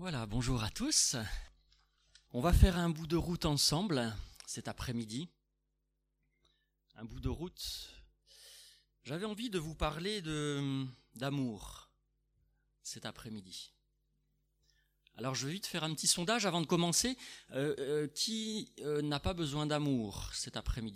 Voilà, bonjour à tous. On va faire un bout de route ensemble cet après-midi. Un bout de route. J'avais envie de vous parler d'amour cet après-midi. Alors je vais vite faire un petit sondage avant de commencer. Qui n'a pas besoin d'amour cet après-midi ?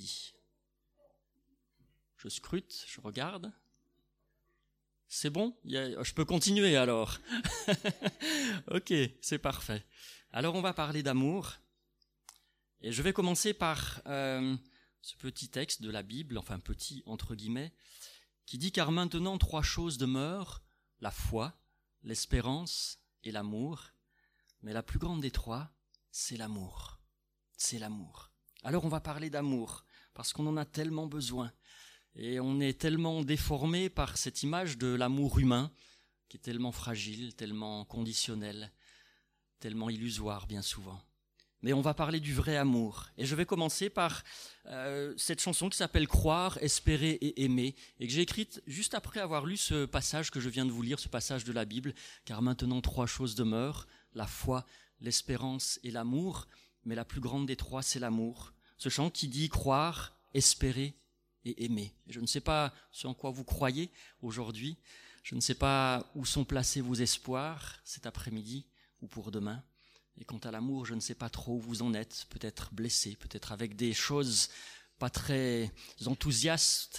Je scrute, je regarde. C'est bon ? Je peux continuer alors. Ok, c'est parfait. Alors on va parler d'amour. Et je vais commencer par ce petit texte de la Bible, enfin petit entre guillemets, qui dit « Car maintenant 3 choses demeurent, la foi, l'espérance et l'amour. Mais la plus grande des 3, c'est l'amour. C'est l'amour. » Alors on va parler d'amour, parce qu'on en a tellement besoin. Et on est tellement déformé par cette image de l'amour humain, qui est tellement fragile, tellement conditionnel, tellement illusoire bien souvent. Mais on va parler du vrai amour. Et je vais commencer par cette chanson qui s'appelle « Croire, espérer et aimer » et que j'ai écrite juste après avoir lu ce passage que je viens de vous lire, ce passage de la Bible. Car maintenant 3 choses demeurent, la foi, l'espérance et l'amour. Mais la plus grande des 3, c'est l'amour. Ce chant qui dit « Croire, espérer et aimer ». Je ne sais pas ce en quoi vous croyez aujourd'hui. Je ne sais pas où sont placés vos espoirs cet après-midi ou pour demain. Et quant à l'amour, je ne sais pas trop où vous en êtes, peut-être blessé, peut-être avec des choses pas très enthousiasmantes,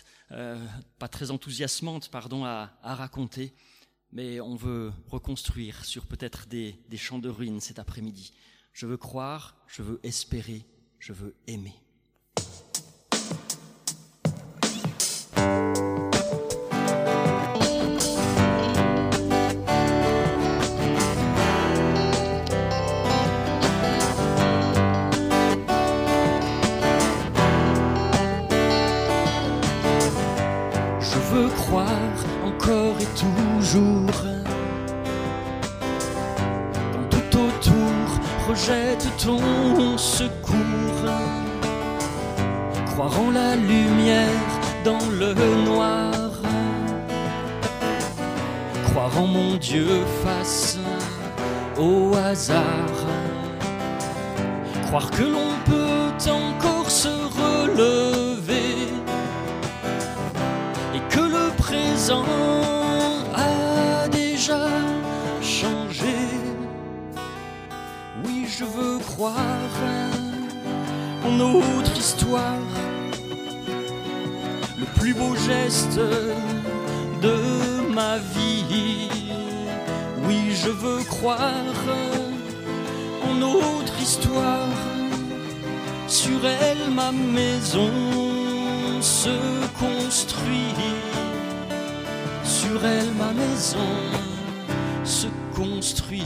à raconter. Mais on veut reconstruire sur peut-être des champs de ruines cet après-midi. Je veux croire, je veux espérer, je veux aimer. Croire encore et toujours quand tout autour rejette ton secours. Croire en la lumière dans le noir. Croire en mon Dieu face au hasard. Croire que l'on peut encore se relever et que le présent a déjà changé. Oui, je veux croire en notre histoire, le plus beau geste de ma vie. Oui, je veux croire en notre histoire, sur elle ma maison se construit, sur elle ma maison se construit.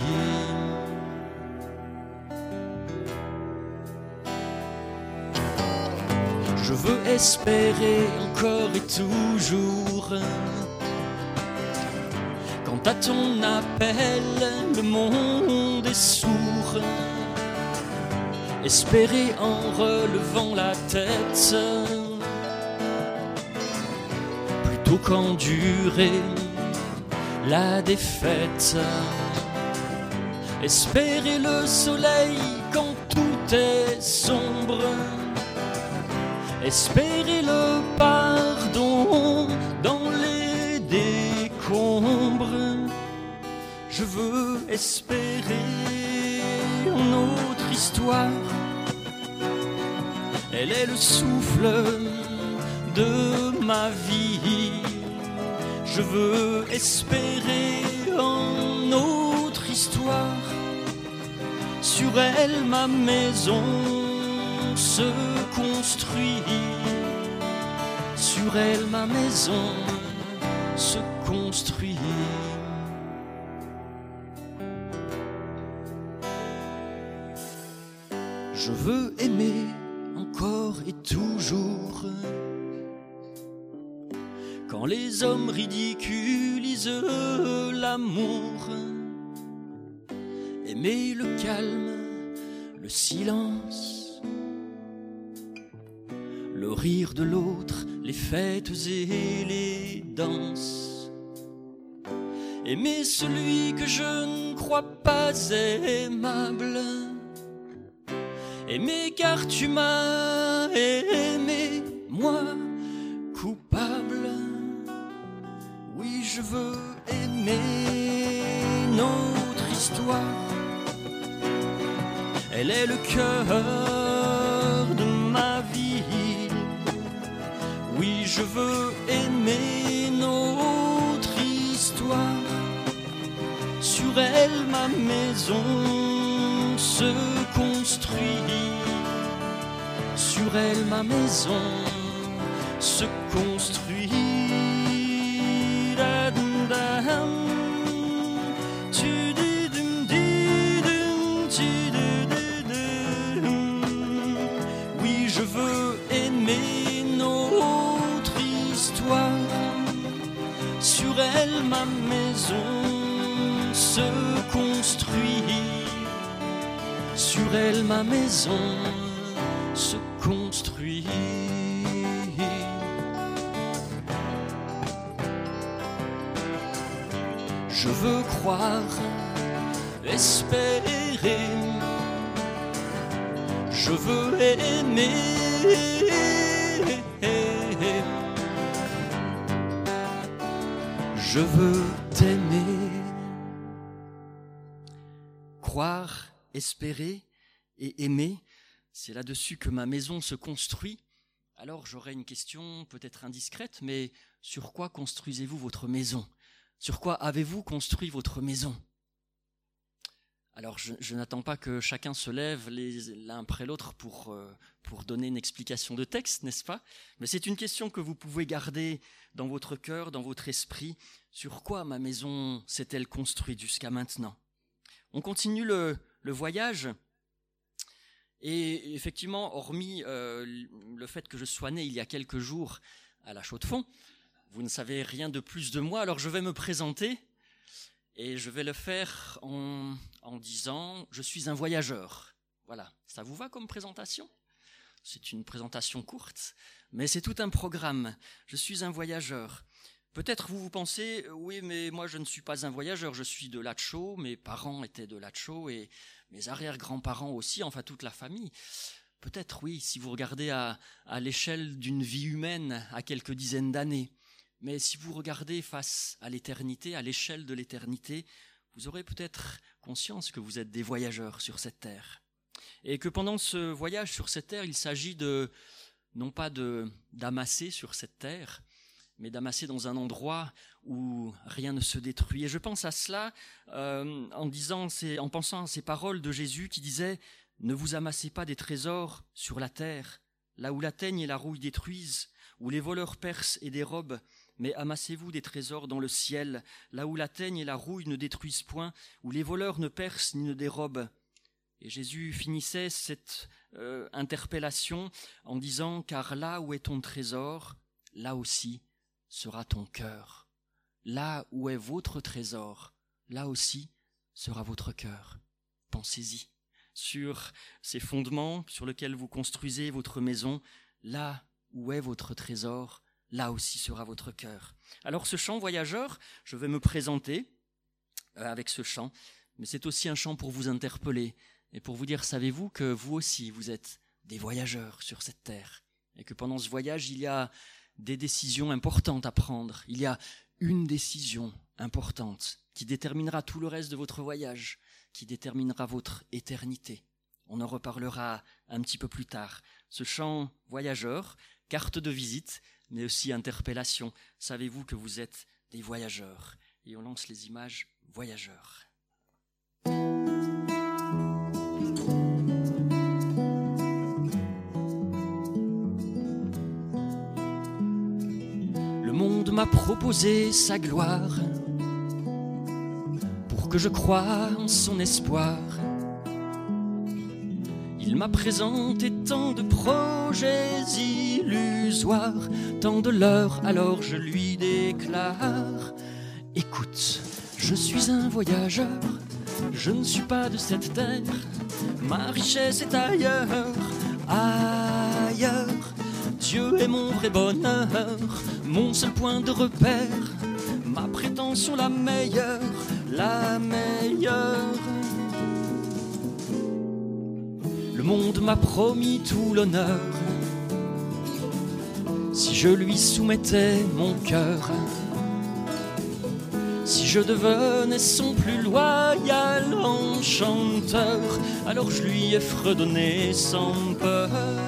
Je veux espérer encore et toujours, quand à ton appel le monde est sourd. Espérer en relevant la tête, plutôt qu'endurer la défaite. Espérer le soleil quand tout est sombre. Espérer le pardon dans les décombres. Je veux espérer notre histoire. Elle est le souffle de ma vie. Je veux espérer en notre histoire. Sur elle ma maison se construit. Sur elle ma maison se construit. Je veux aimer encore et toujours, quand les hommes ridiculisent l'amour. Aimer le calme, le silence, le rire de l'autre, les fêtes et les danses. aimer celui que je ne crois pas aimable. Aimer car tu m'as aimé, moi, coupable. Oui, je veux aimer notre histoire. Elle est le cœur de ma vie. Oui, je veux aimer notre histoire. Sur elle, ma maison se construit. Sur elle, ma maison se construit. Oui, je veux aimer notre histoire. Sur elle, ma maison se construit. Sur elle, ma maison se construit. Je veux croire, espérer. Je veux aimer. Je veux t'aimer. Croire, espérer et aimer, c'est là-dessus que ma maison se construit. Alors j'aurais une question peut-être indiscrète, mais sur quoi construisez-vous votre maison ? Sur quoi avez-vous construit votre maison ? Alors je n'attends pas que chacun se lève l'un après l'autre pour donner une explication de texte, n'est-ce pas ? Mais c'est une question que vous pouvez garder dans votre cœur, dans votre esprit. Sur quoi ma maison s'est-elle construite jusqu'à maintenant ? On continue le voyage. Et effectivement, hormis le fait que je sois né il y a quelques jours à La Chaux-de-Fonds, vous ne savez rien de plus de moi, alors je vais me présenter et je vais le faire en disant « Je suis un voyageur ». Voilà, ça vous va comme présentation ? C'est une présentation courte, mais c'est tout un programme. Je suis un voyageur. Peut-être vous pensez « Oui, mais moi je ne suis pas un voyageur, je suis de Latchau, mes parents étaient de Latchau et mes arrière-grands-parents aussi, enfin toute la famille ». Peut-être oui, si vous regardez à l'échelle d'une vie humaine à quelques dizaines d'années. Mais si vous regardez face à l'éternité, à l'échelle de l'éternité, vous aurez peut-être conscience que vous êtes des voyageurs sur cette terre. Et que pendant ce voyage sur cette terre, il s'agit non pas d'amasser sur cette terre, mais d'amasser dans un endroit où rien ne se détruit. Et je pense à cela en pensant à ces paroles de Jésus qui disait « Ne vous amassez pas des trésors sur la terre, là où la teigne et la rouille détruisent, où les voleurs percent et dérobent, mais amassez-vous des trésors dans le ciel, là où la teigne et la rouille ne détruisent point, où les voleurs ne percent ni ne dérobent. » Et Jésus finissait cette interpellation en disant « Car là où est ton trésor, là aussi sera ton cœur. Là où est votre trésor, là aussi sera votre cœur. » Pensez-y sur ces fondements sur lesquels vous construisez votre maison. Là où est votre trésor, là aussi sera votre cœur. Alors ce chant voyageur, je vais me présenter avec ce chant, mais c'est aussi un chant pour vous interpeller et pour vous dire, savez-vous que vous aussi, vous êtes des voyageurs sur cette terre et que pendant ce voyage, il y a des décisions importantes à prendre. Il y a une décision importante qui déterminera tout le reste de votre voyage, qui déterminera votre éternité. On en reparlera un petit peu plus tard. Ce chant voyageur, carte de visite, mais aussi interpellation. Savez-vous que vous êtes des voyageurs ? Et on lance les images voyageurs. Le monde m'a proposé sa gloire pour que je croie en son espoir. Il m'a présenté tant de projets illusoires, tant de leurres, alors je lui déclare: écoute, je suis un voyageur, je ne suis pas de cette terre, ma richesse est ailleurs, ailleurs. Dieu est mon vrai bonheur, mon seul point de repère, ma prétention la meilleure, la meilleure. Le monde m'a promis tout l'honneur, si je lui soumettais mon cœur, si je devenais son plus loyal enchanteur, alors je lui ai fredonné sans peur.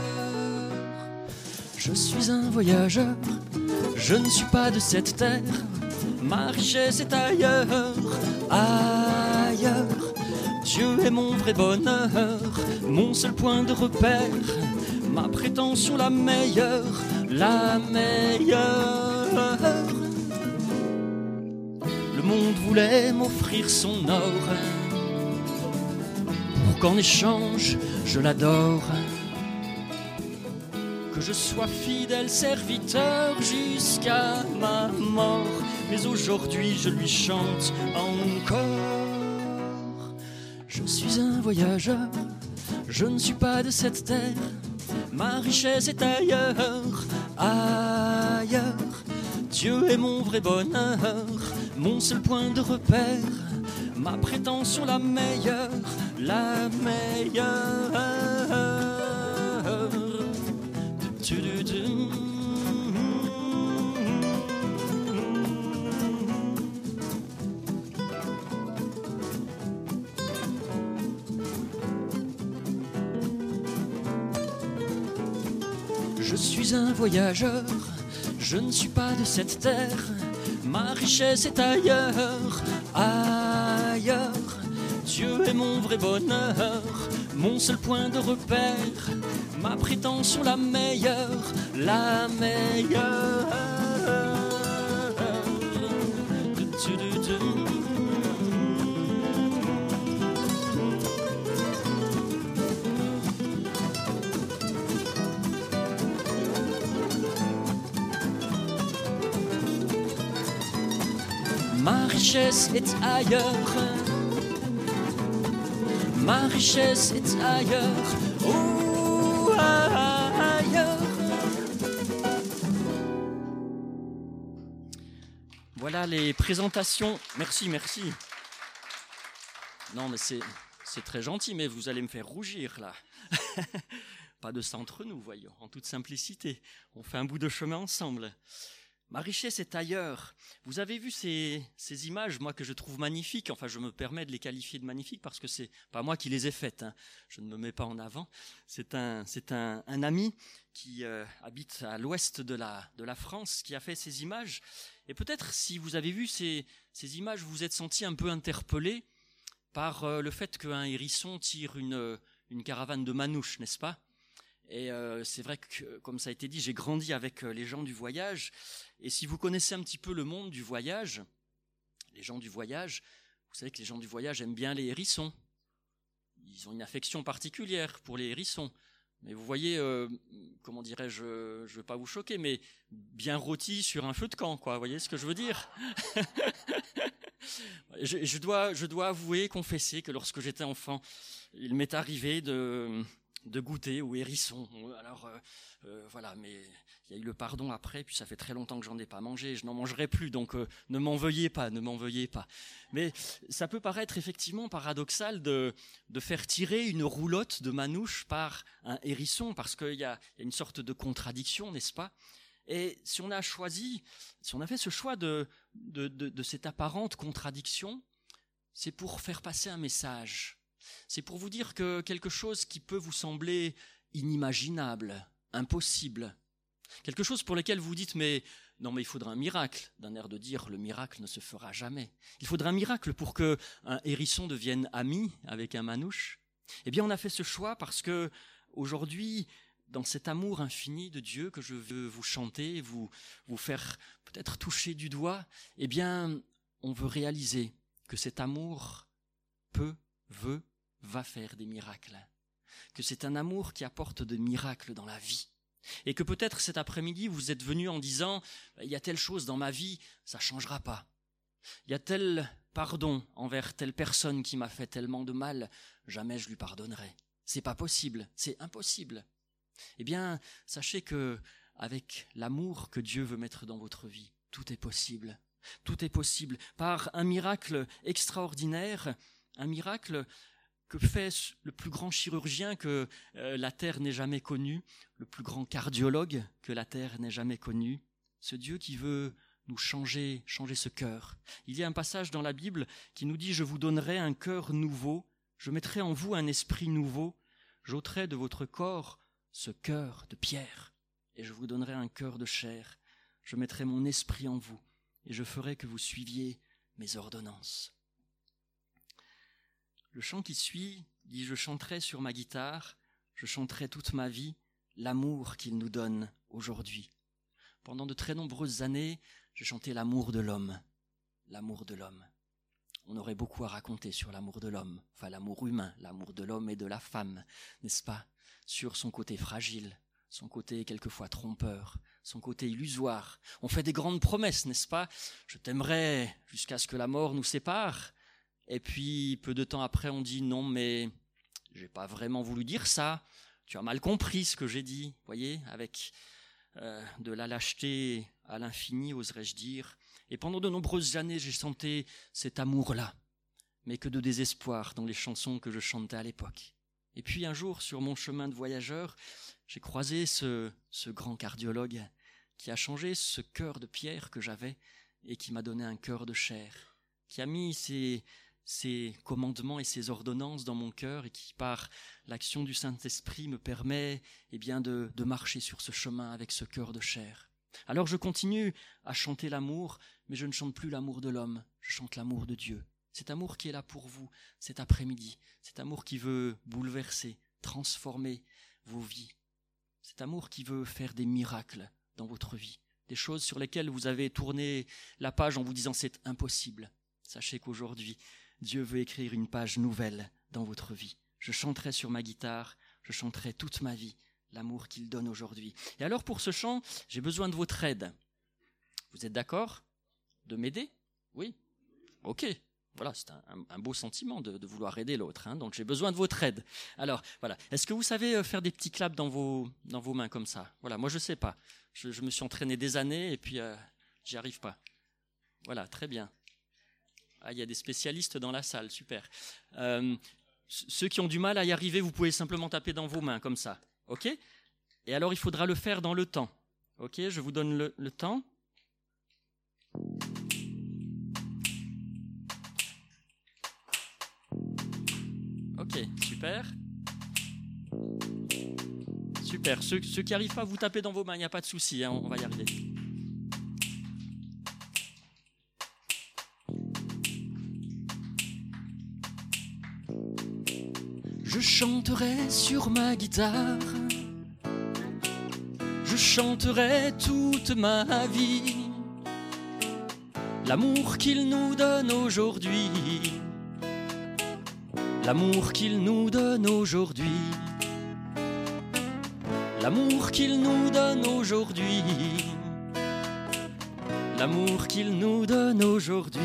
Je suis un voyageur, je ne suis pas de cette terre, ma richesse est ailleurs, ailleurs. Dieu est mon vrai bonheur, mon seul point de repère, ma prétention la meilleure, la meilleure. Le monde voulait m'offrir son or, pour qu'en échange je l'adore, que je sois fidèle serviteur jusqu'à ma mort. Mais aujourd'hui je lui chante encore. Je suis un voyageur, je ne suis pas de cette terre, ma richesse est ailleurs, ailleurs. Dieu est mon vrai bonheur, mon seul point de repère, ma prétention la meilleure, la meilleure. Je suis un voyageur, je ne suis pas de cette terre, ma richesse est ailleurs, ailleurs. Dieu est mon vrai bonheur, mon seul point de repère, ma prétention la meilleure, la meilleure. Ma richesse est ailleurs, ma richesse est ailleurs, oh, ailleurs. Voilà les présentations. Merci, merci. Non, mais c'est très gentil, mais vous allez me faire rougir là. Pas de ça entre nous, voyons, en toute simplicité. On fait un bout de chemin ensemble. Ma richesse est ailleurs. Vous avez vu ces images, moi, que je trouve magnifiques. Enfin, je me permets de les qualifier de magnifiques parce que c'est pas moi qui les ai faites, hein. Je ne me mets pas en avant. C'est un ami qui habite à l'ouest de la France qui a fait ces images. Et peut-être, si vous avez vu ces images, vous vous êtes senti un peu interpellé par le fait qu'un hérisson tire une caravane de manouches, n'est-ce pas ? Et c'est vrai que, comme ça a été dit, j'ai grandi avec les gens du voyage. Et si vous connaissez un petit peu le monde du voyage, les gens du voyage, vous savez que les gens du voyage aiment bien les hérissons. Ils ont une affection particulière pour les hérissons. Mais vous voyez, comment dirais-je, je ne veux pas vous choquer, mais bien rôti sur un feu de camp, quoi. Vous voyez ce que je veux dire ? Je dois avouer, confesser que lorsque j'étais enfant, il m'est arrivé de goûter au hérisson. Alors voilà, mais il y a eu le pardon après, puis ça fait très longtemps que j'en ai pas mangé, je n'en mangerai plus, donc ne m'en veuillez pas. Mais ça peut paraître effectivement paradoxal de faire tirer une roulotte de manouche par un hérisson, parce qu'il y a une sorte de contradiction, n'est-ce pas ? Et si on a fait ce choix de cette apparente contradiction, c'est pour faire passer un message. C'est pour vous dire que quelque chose qui peut vous sembler inimaginable, impossible, quelque chose pour lequel vous dites mais il faudra un miracle, d'un air de dire le miracle ne se fera jamais. Il faudra un miracle pour que un hérisson devienne ami avec un manouche. Eh bien, on a fait ce choix parce que aujourd'hui, dans cet amour infini de Dieu que je veux vous chanter, vous faire peut-être toucher du doigt, eh bien, on veut réaliser que cet amour va faire des miracles, que c'est un amour qui apporte des miracles dans la vie, et que peut-être cet après-midi vous êtes venu en disant il y a telle chose dans ma vie, ça changera pas, il y a tel pardon envers telle personne qui m'a fait tellement de mal, jamais je lui pardonnerai, c'est pas possible, c'est impossible. Eh bien, sachez que avec l'amour que Dieu veut mettre dans votre vie, tout est possible. Tout est possible par un miracle extraordinaire, un miracle que fait le plus grand chirurgien que la terre n'ait jamais connu, le plus grand cardiologue que la terre n'ait jamais connu, ce Dieu qui veut nous changer ce cœur. Il y a un passage dans la Bible qui nous dit « Je vous donnerai un cœur nouveau, je mettrai en vous un esprit nouveau, j'ôterai de votre corps ce cœur de pierre, et je vous donnerai un cœur de chair. Je mettrai mon esprit en vous, et je ferai que vous suiviez mes ordonnances. » Le chant qui suit dit « Je chanterai sur ma guitare, je chanterai toute ma vie l'amour qu'il nous donne aujourd'hui. » Pendant de très nombreuses années, j'ai chanté l'amour de l'homme. L'amour de l'homme. On aurait beaucoup à raconter sur l'amour de l'homme, enfin l'amour humain, l'amour de l'homme et de la femme, n'est-ce pas? Sur son côté fragile, son côté quelquefois trompeur, son côté illusoire. On fait des grandes promesses, n'est-ce pas? Je t'aimerai jusqu'à ce que la mort nous sépare. Et puis, peu de temps après, on dit non, mais j'ai pas vraiment voulu dire ça. Tu as mal compris ce que j'ai dit, voyez, avec de la lâcheté à l'infini, oserais-je dire. Et pendant de nombreuses années, j'ai chanté cet amour-là, mais que de désespoir dans les chansons que je chantais à l'époque. Et puis un jour, sur mon chemin de voyageur, j'ai croisé ce grand cardiologue qui a changé ce cœur de pierre que j'avais et qui m'a donné un cœur de chair, qui a mis ses commandements et ses ordonnances dans mon cœur et qui, par l'action du Saint-Esprit, me permet de marcher sur ce chemin avec ce cœur de chair. Alors je continue à chanter l'amour, mais je ne chante plus l'amour de l'homme, je chante l'amour de Dieu. Cet amour qui est là pour vous cet après-midi, cet amour qui veut bouleverser, transformer vos vies, cet amour qui veut faire des miracles dans votre vie, des choses sur lesquelles vous avez tourné la page en vous disant c'est impossible. Sachez qu'aujourd'hui, Dieu veut écrire une page nouvelle dans votre vie. Je chanterai sur ma guitare, je chanterai toute ma vie l'amour qu'il donne aujourd'hui. Et alors pour ce chant, j'ai besoin de votre aide. Vous êtes d'accord de m'aider? Oui? Ok. Voilà, c'est un beau sentiment de vouloir aider l'autre, hein, donc j'ai besoin de votre aide. Alors, voilà, est-ce que vous savez faire des petits claps dans vos mains comme ça? Voilà, moi je sais pas. Je me suis entraîné des années et puis j'y arrive pas. Voilà, très bien. Ah, il y a des spécialistes dans la salle, super. Ceux qui ont du mal à y arriver, vous pouvez simplement taper dans vos mains comme ça, ok? Et alors il faudra le faire dans le temps, ok? Je vous donne le temps. Ok, super. Super. Ceux qui n'arrivent pas, vous tapez dans vos mains, il n'y a pas de souci, hein, on va y arriver. Je chanterai sur ma guitare, je chanterai toute ma vie, l'amour qu'il nous donne aujourd'hui. L'amour qu'il nous donne aujourd'hui, l'amour qu'il nous donne aujourd'hui, l'amour qu'il nous donne aujourd'hui.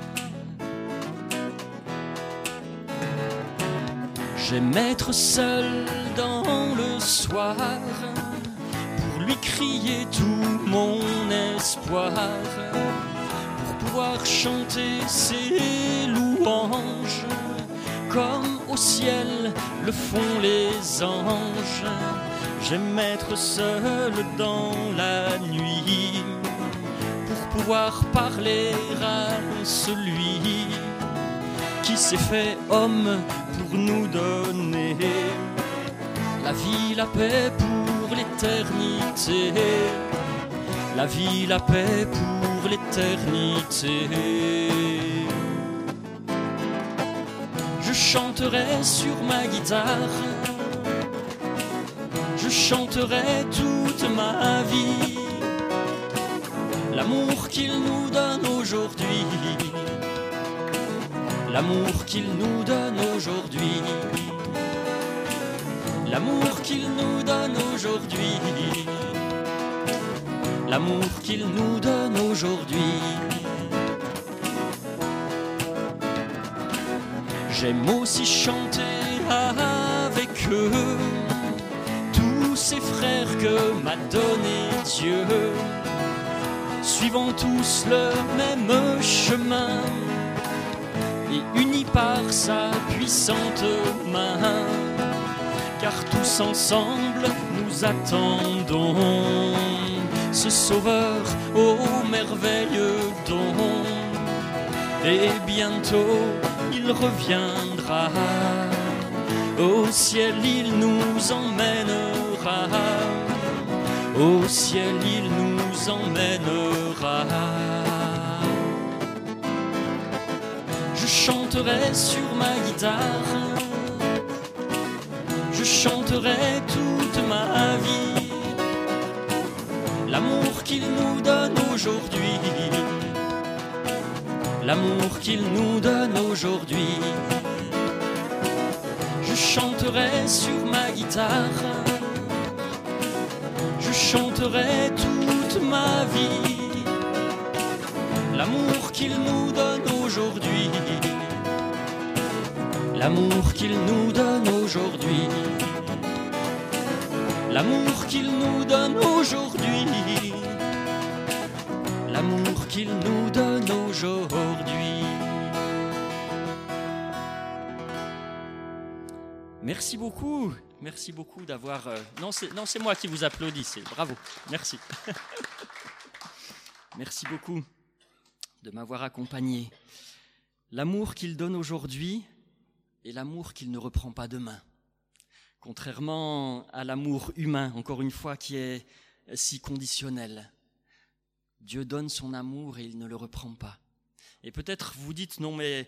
J'aime être seul dans le soir pour lui crier tout mon espoir, pour pouvoir chanter ses louanges comme au ciel le font les anges. J'aime être seul dans la nuit pour pouvoir parler à celui qui s'est fait homme pour nous donner la vie, la paix pour l'éternité. La vie, la paix pour l'éternité. Je chanterai sur ma guitare, je chanterai toute ma vie l'amour qu'il nous donne aujourd'hui, l'amour qu'il nous donne aujourd'hui, l'amour qu'il nous donne aujourd'hui, l'amour qu'il nous donne aujourd'hui. J'aime aussi chanter avec eux tous ces frères que m'a donné Dieu, suivant tous le même chemin, et unis par sa puissante main, car tous ensemble nous attendons ce Sauveur au merveilleux don, et bientôt il reviendra, au ciel il nous emmènera, au ciel il nous emmènera. Je chanterai sur ma guitare, je chanterai toute ma vie l'amour qu'il nous donne aujourd'hui, l'amour qu'il nous donne aujourd'hui. Je chanterai sur ma guitare, je chanterai toute ma vie l'amour qu'il nous donne aujourd'hui, l'amour qu'il nous donne aujourd'hui, l'amour qu'il nous donne aujourd'hui, l'amour qu'il nous donne aujourd'hui. Merci beaucoup d'avoir... Non, c'est moi qui vous applaudis, bravo, merci. Merci beaucoup de m'avoir accompagné. L'amour qu'il donne aujourd'hui est l'amour qu'il ne reprend pas demain. Contrairement à l'amour humain, encore une fois, qui est si conditionnel. Dieu donne son amour et il ne le reprend pas. Et peut-être vous dites, non mais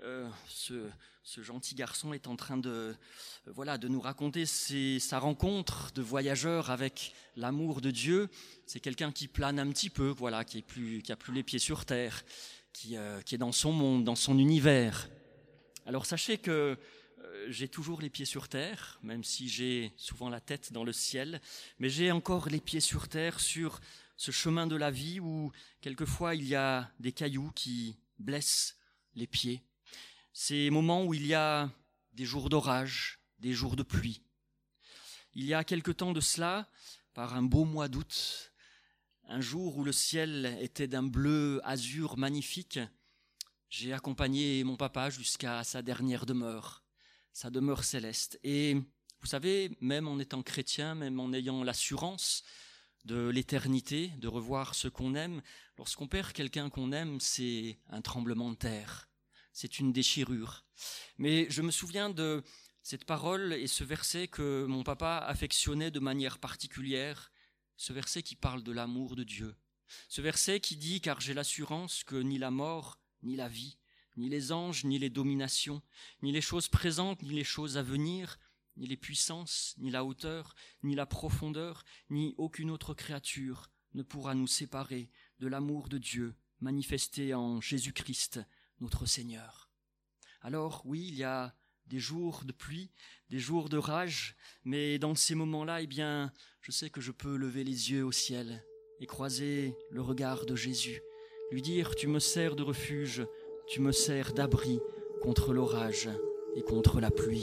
ce gentil garçon est en train de nous raconter sa rencontre de voyageur avec l'amour de Dieu. C'est quelqu'un qui plane un petit peu, qui a plus les pieds sur terre, qui est dans son monde, dans son univers. Alors sachez que j'ai toujours les pieds sur terre, même si j'ai souvent la tête dans le ciel, mais j'ai encore les pieds sur terre sur ce chemin de la vie où quelquefois il y a des cailloux qui blessent les pieds. Ces moments où il y a des jours d'orage, des jours de pluie. Il y a quelque temps de cela, par un beau mois d'août, un jour où le ciel était d'un bleu azur magnifique, j'ai accompagné mon papa jusqu'à sa dernière demeure, sa demeure céleste. Et vous savez, même en étant chrétien, même en ayant l'assurance de l'éternité, de revoir ce qu'on aime, lorsqu'on perd quelqu'un qu'on aime, c'est un tremblement de terre, c'est une déchirure. Mais je me souviens de cette parole et ce verset que mon papa affectionnait de manière particulière, ce verset qui parle de l'amour de Dieu, ce verset qui dit « Car j'ai l'assurance que ni la mort, ni la vie, ni les anges, ni les dominations, ni les choses présentes, ni les choses à venir, ni les puissances, ni la hauteur, ni la profondeur, ni aucune autre créature ne pourra nous séparer de l'amour de Dieu manifesté en Jésus-Christ, notre Seigneur. » Alors oui, il y a des jours de pluie, des jours de rage, mais dans ces moments-là, je sais que je peux lever les yeux au ciel et croiser le regard de Jésus, lui dire « Tu me sers de refuge, tu me sers d'abri contre l'orage et contre la pluie. »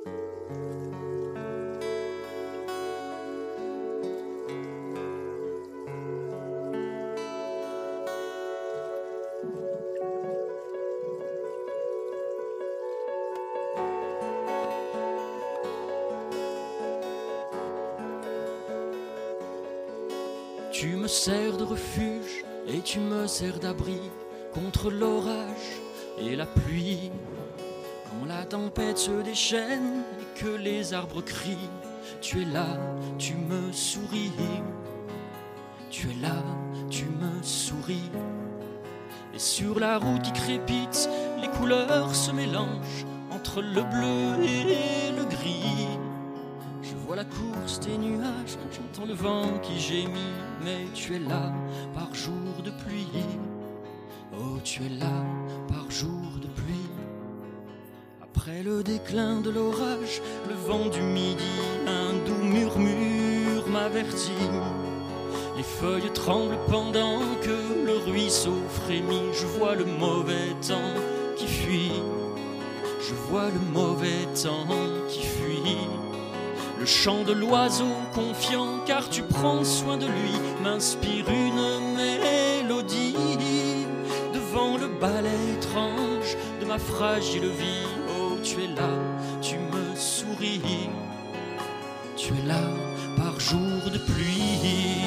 Tu me sers de refuge et tu me sers d'abri contre l'orage et la pluie. Quand la tempête se déchaîne et que les arbres crient, tu es là, tu me souris. Tu es là, tu me souris. Et sur la route qui crépite, les couleurs se mélangent entre le bleu et le gris. Je vois la course des nuages, j'entends le vent qui gémit, mais tu es là par jour de pluie. Oh, tu es là par jour de pluie. Après le déclin de l'orage, le vent du midi, un doux murmure m'avertit. Les feuilles tremblent pendant que le ruisseau frémit. Je vois le mauvais temps qui fuit. Je vois le mauvais temps qui fuit. Le chant de l'oiseau confiant, car tu prends soin de lui, m'inspire une mélodie. ma fragile vie. Oh, tu es là, tu me souris. Tu es là par jour de pluie.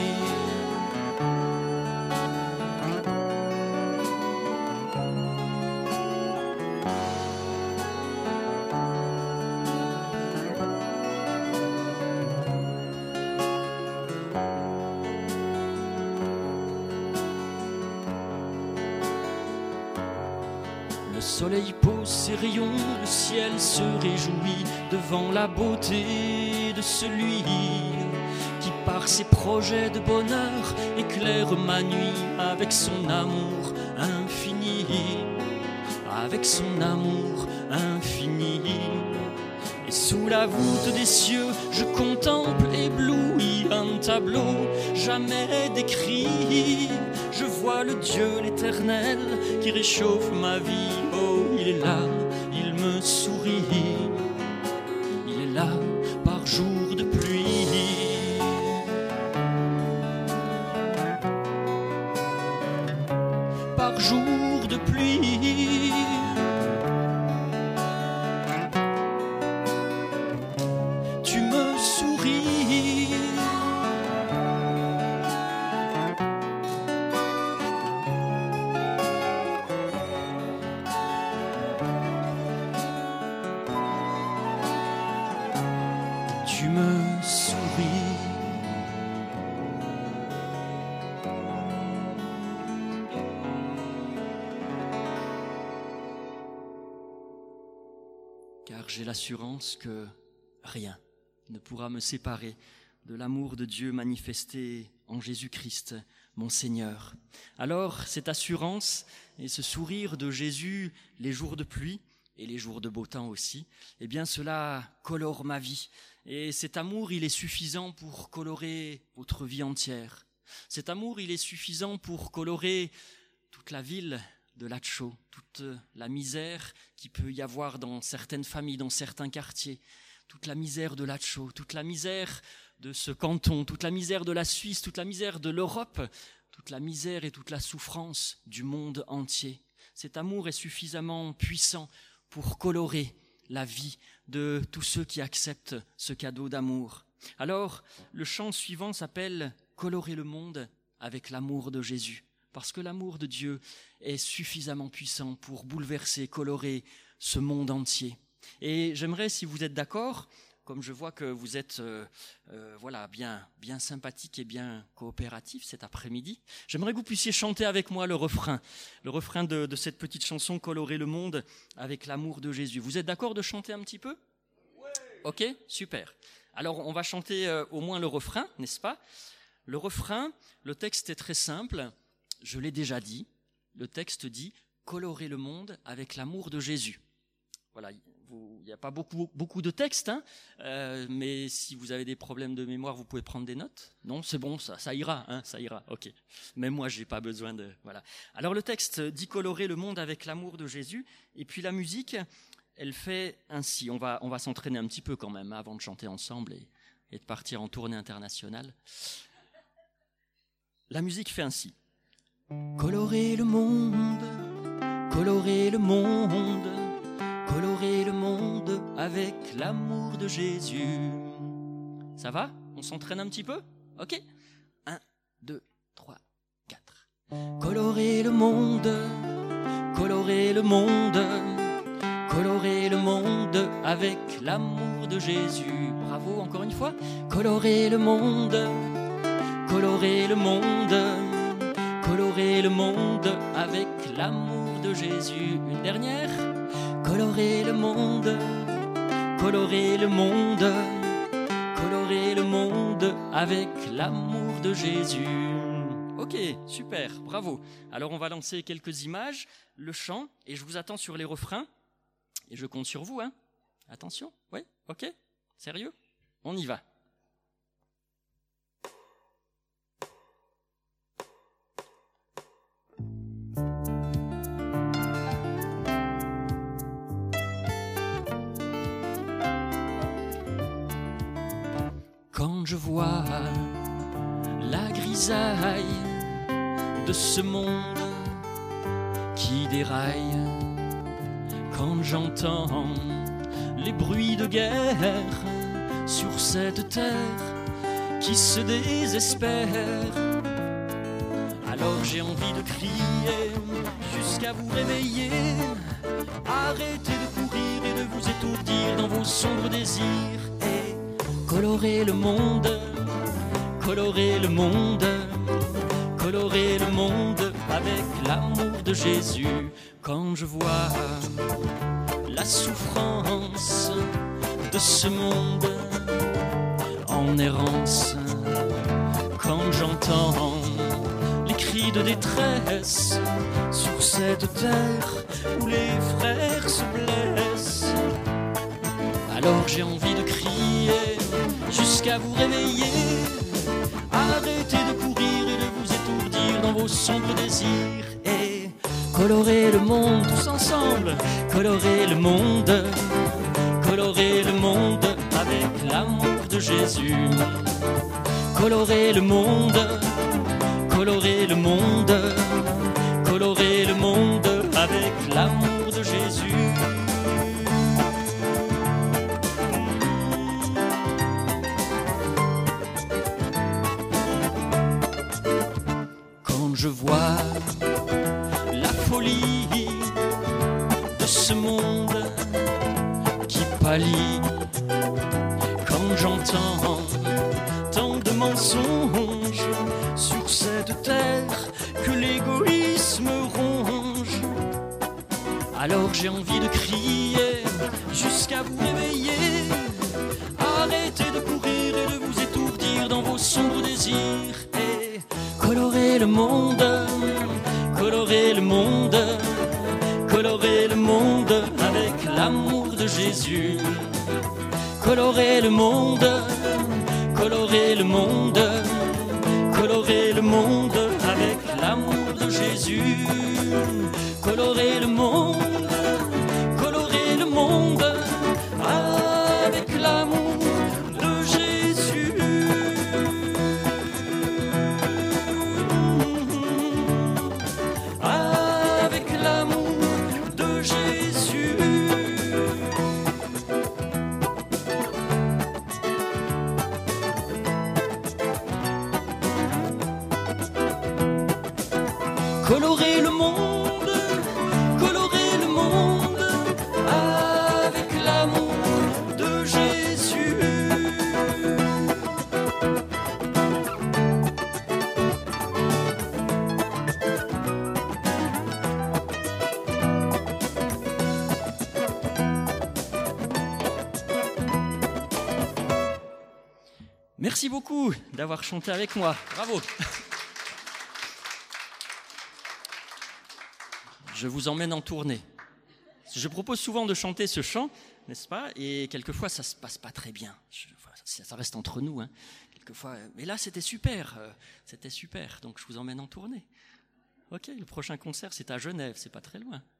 Le soleil pose ses rayons, le ciel se réjouit devant la beauté de celui qui par ses projets de bonheur éclaire ma nuit avec son amour infini, avec son amour infini. Et sous la voûte des cieux, je contemple ébloui un tableau jamais décrit. Je vois le Dieu l'éternel qui réchauffe ma vie. Oh, il est là, il me sourit. Il est là par jour de pluie. Par jour de pluie. Tu me souris. Tu me souris. Car j'ai l'assurance que rien ne pourra me séparer de l'amour de Dieu manifesté en Jésus-Christ, mon Seigneur. Alors, cette assurance et ce sourire de Jésus, les jours de pluie et les jours de beau temps aussi, eh bien cela colore ma vie. Et cet amour, il est suffisant pour colorer votre vie entière. Cet amour, il est suffisant pour colorer toute la ville de Lacho, toute la misère qu'il peut y avoir dans certaines familles, dans certains quartiers, toute la misère de Lacho, toute la misère de ce canton, toute la misère de la Suisse, toute la misère de l'Europe, toute la misère et toute la souffrance du monde entier. Cet amour est suffisamment puissant pour colorer la vie de tous ceux qui acceptent ce cadeau d'amour. Alors, le chant suivant s'appelle « Colorer le monde avec l'amour de Jésus ». Parce que l'amour de Dieu est suffisamment puissant pour bouleverser, colorer ce monde entier. Et j'aimerais, si vous êtes d'accord, comme je vois que vous êtes bien sympathique et bien coopératif cet après-midi, j'aimerais que vous puissiez chanter avec moi le refrain de cette petite chanson « Colorer le monde avec l'amour de Jésus ». Vous êtes d'accord de chanter un petit peu ? Ouais. Ok, super. Alors on va chanter au moins le refrain, n'est-ce pas ? Le refrain, le texte est très simple. Je l'ai déjà dit, le texte dit « Colorer le monde avec l'amour de Jésus ». Voilà, il n'y a pas beaucoup de textes, hein, mais si vous avez des problèmes de mémoire, vous pouvez prendre des notes. Non, c'est bon, ça ira, hein, ça ira, ok. Même moi, j'ai pas besoin de... Voilà. Alors le texte dit « Colorer le monde avec l'amour de Jésus », et puis la musique, elle fait ainsi. On va s'entraîner un petit peu quand même, hein, avant de chanter ensemble et de partir en tournée internationale. La musique fait ainsi. Colorer le monde, colorer le monde, colorer le monde avec l'amour de Jésus. Ça va ? On s'entraîne un petit peu ? Ok ? 1, 2, 3, 4. Colorer le monde, colorer le monde, colorer le monde avec l'amour de Jésus. Bravo, encore une fois. Colorer le monde, colorer le monde, colorer le monde avec l'amour de Jésus. Une dernière. Colorer le monde, colorer le monde, colorer le monde avec l'amour de Jésus. Ok, super, bravo. Alors on va lancer quelques images, le chant, et je vous attends sur les refrains. Et je compte sur vous, hein. Attention, oui, ok, sérieux ? On y va. Quand je vois la grisaille de ce monde qui déraille, quand j'entends les bruits de guerre sur cette terre qui se désespère. Alors j'ai envie de crier jusqu'à vous réveiller. Arrêtez de courir et de vous étourdir dans vos sombres désirs et colorez le monde, colorez le monde, colorez le monde avec l'amour de Jésus. Quand je vois la souffrance de ce monde en errance, quand j'entends les cris de détresse sur cette terre où les frères se blessent, alors j'ai envie de crier jusqu'à vous réveiller. Arrêtez de courir et de vous étourdir dans vos sombres désirs et colorez le monde tous ensemble, colorez le monde avec l'amour de Jésus. Colorez le monde, colorez le monde, colorez le monde avec l'amour de Jésus. Quand je vois la folie de ce monde qui pâlit, quand j'entends tant de mensonges sur cette terre que l'égoïsme ronge, alors j'ai envie de crier jusqu'à vous réveiller. Arrêtez de courir et de vous étourdir dans vos sombres désirs et colorez le monde, colorez le monde, colorez le monde avec l'amour de Jésus. Colorez le monde, colorez le monde, colorez le monde avec l'amour de Jésus. Colorez le monde avec l'amour de Jésus. Avec l'amour de Jésus. Colorez le monde avec l'amour de Jésus. Merci beaucoup d'avoir chanté avec moi. Bravo. Je vous emmène en tournée. Je propose souvent de chanter ce chant, n'est-ce pas? Et quelquefois, ça ne se passe pas très bien. Ça reste entre nous, hein. Quelquefois, mais là, c'était super. Donc, je vous emmène en tournée. Ok, le prochain concert, c'est à Genève, c'est pas très loin.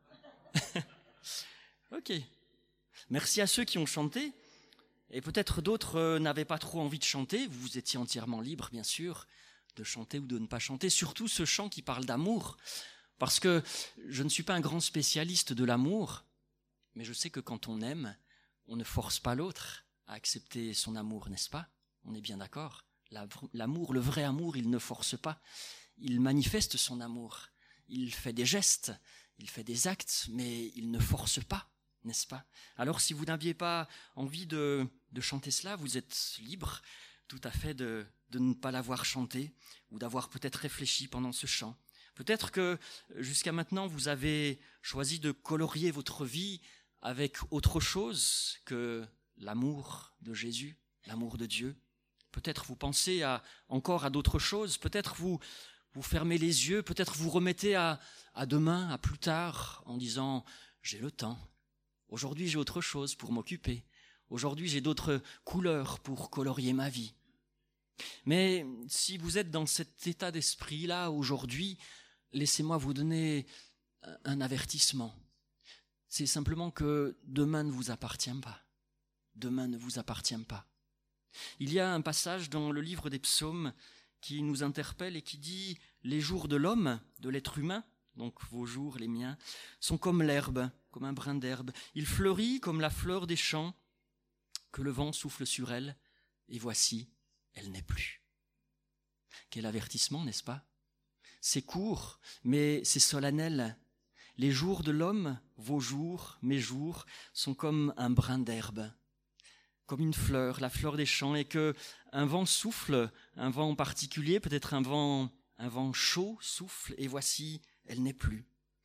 Ok. Merci à ceux qui ont chanté. Et peut-être d'autres n'avaient pas trop envie de chanter. Vous étiez entièrement libre, bien sûr, de chanter ou de ne pas chanter. Surtout ce chant qui parle d'amour. Parce que je ne suis pas un grand spécialiste de l'amour, mais je sais que quand on aime, on ne force pas l'autre à accepter son amour, n'est-ce pas? On est bien d'accord? L'amour, le vrai amour, il ne force pas. Il manifeste son amour. Il fait des gestes, il fait des actes, mais il ne force pas, n'est-ce pas? Alors si vous n'aviez pas envie de chanter cela, vous êtes libre tout à fait de ne pas l'avoir chanté ou d'avoir peut-être réfléchi pendant ce chant. Peut-être que jusqu'à maintenant, vous avez choisi de colorier votre vie avec autre chose que l'amour de Jésus, l'amour de Dieu. Peut-être vous pensez encore à d'autres choses. Peut-être vous fermez les yeux. Peut-être vous remettez à demain, à plus tard, en disant « j'ai le temps. Aujourd'hui, j'ai autre chose pour m'occuper. Aujourd'hui, j'ai d'autres couleurs pour colorier ma vie. » Mais si vous êtes dans cet état d'esprit-là aujourd'hui, laissez-moi vous donner un avertissement. C'est simplement que demain ne vous appartient pas. Demain ne vous appartient pas. Il y a un passage dans le livre des psaumes qui nous interpelle et qui dit « Les jours de l'homme, de l'être humain, donc vos jours, les miens, sont comme l'herbe, comme un brin d'herbe. Il fleurit comme la fleur des champs, que le vent souffle sur elle, et voici, elle n'est plus. Quel avertissement, n'est-ce pas? C'est court, mais c'est solennel. Les jours de l'homme, vos jours, mes jours, sont comme un brin d'herbe, comme une fleur, la fleur des champs, et que un vent souffle, un vent en particulier, peut-être un vent chaud souffle, et voici, elle n'est plus.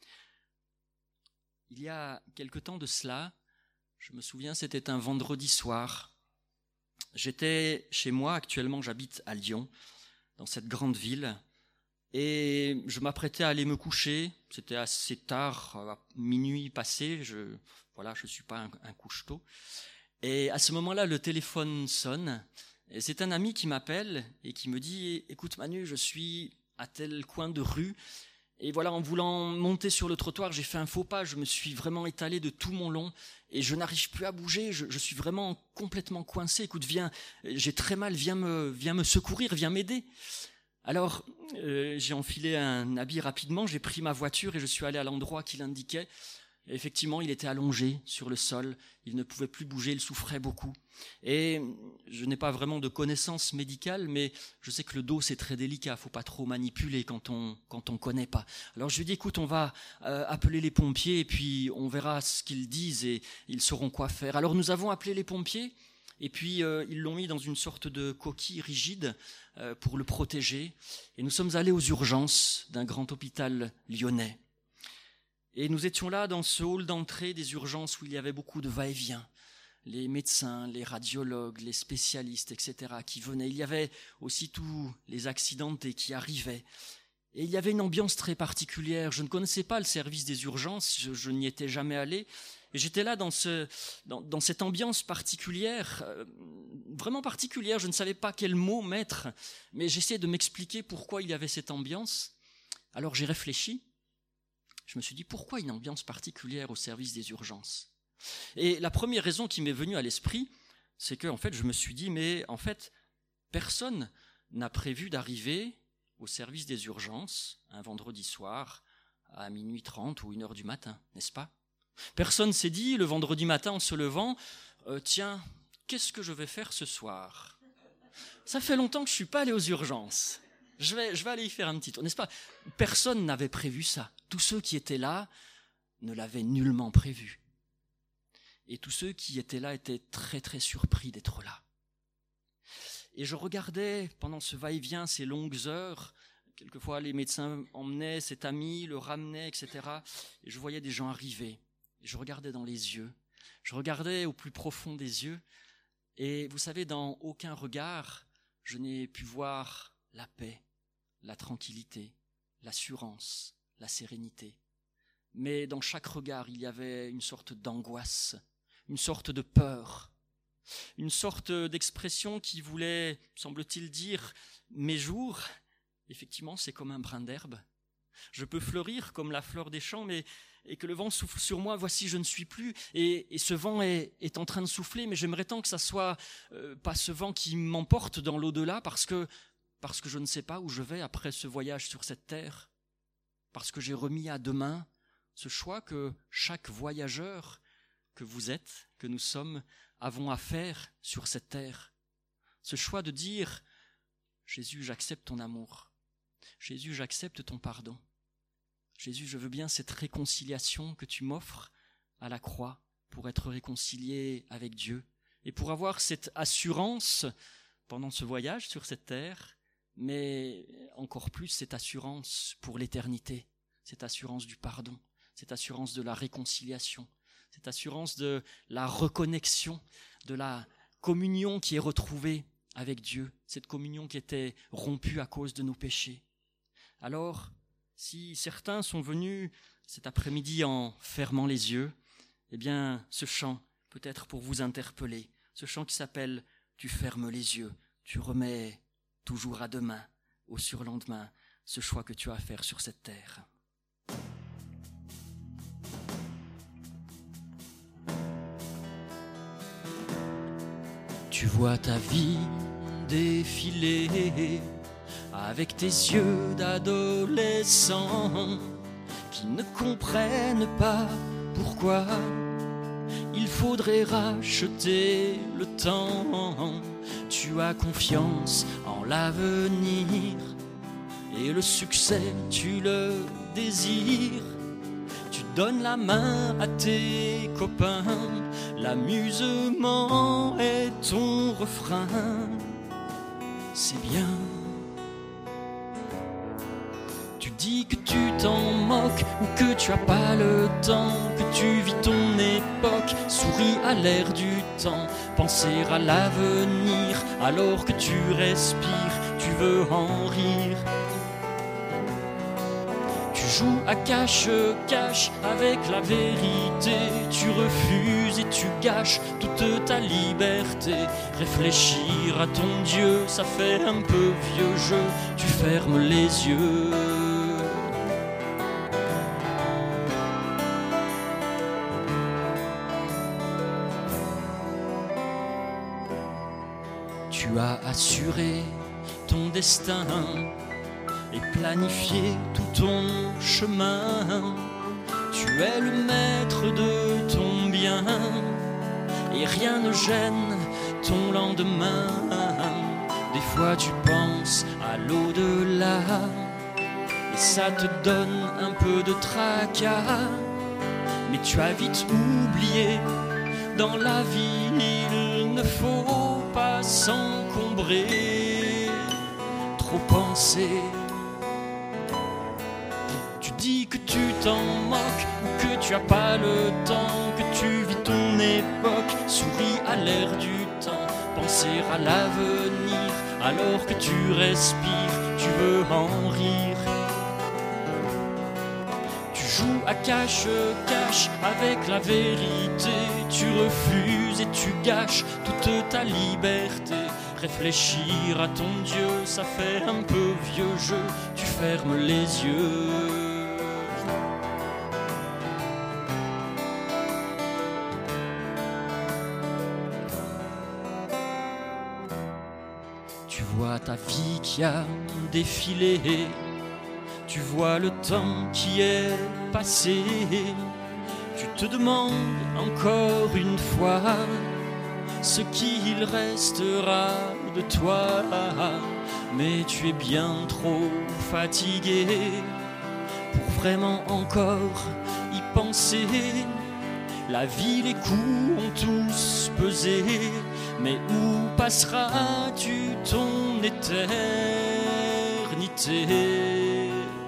Il y a quelque temps de cela, je me souviens, c'était un vendredi soir. J'étais chez moi, actuellement j'habite à Lyon, dans cette grande ville, et je m'apprêtais à aller me coucher. C'était assez tard, à minuit passé, je suis pas un couche-tôt. Et à ce moment-là, le téléphone sonne, et c'est un ami qui m'appelle et qui me dit « Écoute Manu, je suis à tel coin de rue, et voilà, en voulant monter sur le trottoir, j'ai fait un faux pas, je me suis vraiment étalé de tout mon long, et je n'arrive plus à bouger, je suis vraiment complètement coincé. Écoute, viens, j'ai très mal, viens me secourir, viens m'aider. » Alors, j'ai enfilé un habit rapidement, j'ai pris ma voiture et je suis allé à l'endroit qu'il indiquait. Et effectivement, il était allongé sur le sol, il ne pouvait plus bouger, il souffrait beaucoup. Et je n'ai pas vraiment de connaissances médicales, mais je sais que le dos c'est très délicat, faut pas trop manipuler quand on connaît pas. Alors je lui dis écoute, on va appeler les pompiers et puis on verra ce qu'ils disent et ils sauront quoi faire. Alors nous avons appelé les pompiers et puis ils l'ont mis dans une sorte de coquille rigide pour le protéger. Et nous sommes allés aux urgences d'un grand hôpital lyonnais. Et nous étions là dans ce hall d'entrée des urgences où il y avait beaucoup de va-et-vient. Les médecins, les radiologues, les spécialistes, etc. qui venaient. Il y avait aussi tous les accidentés qui arrivaient. Et il y avait une ambiance très particulière. Je ne connaissais pas le service des urgences, je n'y étais jamais allé. Et j'étais là dans cette ambiance particulière, vraiment particulière. Je ne savais pas quel mot mettre, mais j'essayais de m'expliquer pourquoi il y avait cette ambiance. Alors j'ai réfléchi. Je me suis dit, pourquoi une ambiance particulière au service des urgences? Et la première raison qui m'est venue à l'esprit, c'est que en fait, je me suis dit, mais en fait, personne n'a prévu d'arriver au service des urgences un vendredi soir à minuit 30 ou 1h du matin, n'est-ce pas? Personne s'est dit, le vendredi matin en se levant, tiens, qu'est-ce que je vais faire ce soir? Ça fait longtemps que je ne suis pas allé aux urgences. Je vais aller y faire un petit tour, n'est-ce pas? Personne n'avait prévu ça. Tous ceux qui étaient là ne l'avaient nullement prévu. Et tous ceux qui étaient là étaient très très surpris d'être là. Et je regardais pendant ce va-et-vient, ces longues heures, quelquefois les médecins emmenaient cet ami, le ramenaient, etc. Et je voyais des gens arriver. Et je regardais dans les yeux. Je regardais au plus profond des yeux. Et vous savez, dans aucun regard, je n'ai pu voir la paix, la tranquillité, l'assurance, la sérénité. Mais dans chaque regard, il y avait une sorte d'angoisse, une sorte de peur, une sorte d'expression qui voulait, semble-t-il, dire « mes jours, effectivement, c'est comme un brin d'herbe. Je peux fleurir comme la fleur des champs, mais et que le vent souffle sur moi, voici, je ne suis plus. Et ce vent est en train de souffler, mais j'aimerais tant que ça soit pas ce vent qui m'emporte dans l'au-delà, parce que je ne sais pas où je vais après ce voyage sur cette terre, parce que j'ai remis à demain ce choix que chaque voyageur que vous êtes, que nous sommes, avons à faire sur cette terre. Ce choix de dire « Jésus, j'accepte ton amour. Jésus, j'accepte ton pardon. Jésus, je veux bien cette réconciliation que tu m'offres à la croix pour être réconcilié avec Dieu et pour avoir cette assurance pendant ce voyage sur cette terre, mais encore plus cette assurance pour l'éternité, cette assurance du pardon, cette assurance de la réconciliation, cette assurance de la reconnexion, de la communion qui est retrouvée avec Dieu, cette communion qui était rompue à cause de nos péchés. Alors, si certains sont venus cet après-midi en fermant les yeux, eh bien, ce chant peut être pour vous interpeller, ce chant qui s'appelle « Tu fermes les yeux, tu remets toujours à demain, au surlendemain, ce choix que tu as à faire sur cette terre. » Tu vois ta vie défiler avec tes yeux d'adolescent qui ne comprennent pas pourquoi il faudrait racheter le temps. Tu as confiance en l'avenir et le succès tu le désires. Tu donnes la main à tes copains, l'amusement est ton refrain. C'est bien. Tu dis que tu t'en moques ou que tu as pas le temps, que tu vis ton époque, souris à l'air du temps, penser à l'avenir alors que tu respires, tu veux en rire. Tu joues à cache-cache avec la vérité, tu refuses et tu gâches toute ta liberté. Réfléchir à ton Dieu, ça fait un peu vieux jeu, tu fermes les yeux. Tu as assuré ton destin et planifié tout ton chemin. Tu es le maître de ton bien et rien ne gêne ton lendemain. Des fois tu penses à l'au-delà et ça te donne un peu de tracas, mais tu as vite oublié, dans la vie il ne faut pas s'encombrer, trop penser. Tu dis que tu t'en moques ou que tu as pas le temps, que tu vis ton époque, souris à l'air du temps, penser à l'avenir alors que tu respires, tu veux en rire. Tu joues à cache-cache avec la vérité, tu refuses et tu gâches toute ta liberté. Réfléchir à ton Dieu, ça fait un peu vieux jeu, tu fermes les yeux. Tu vois ta vie qui a défilé, tu vois le temps qui est passé, tu te demandes encore une fois ce qu'il restera de toi, mais tu es bien trop fatigué pour vraiment encore y penser. La vie, les coups ont tous pesé, mais où passeras-tu ton éternité?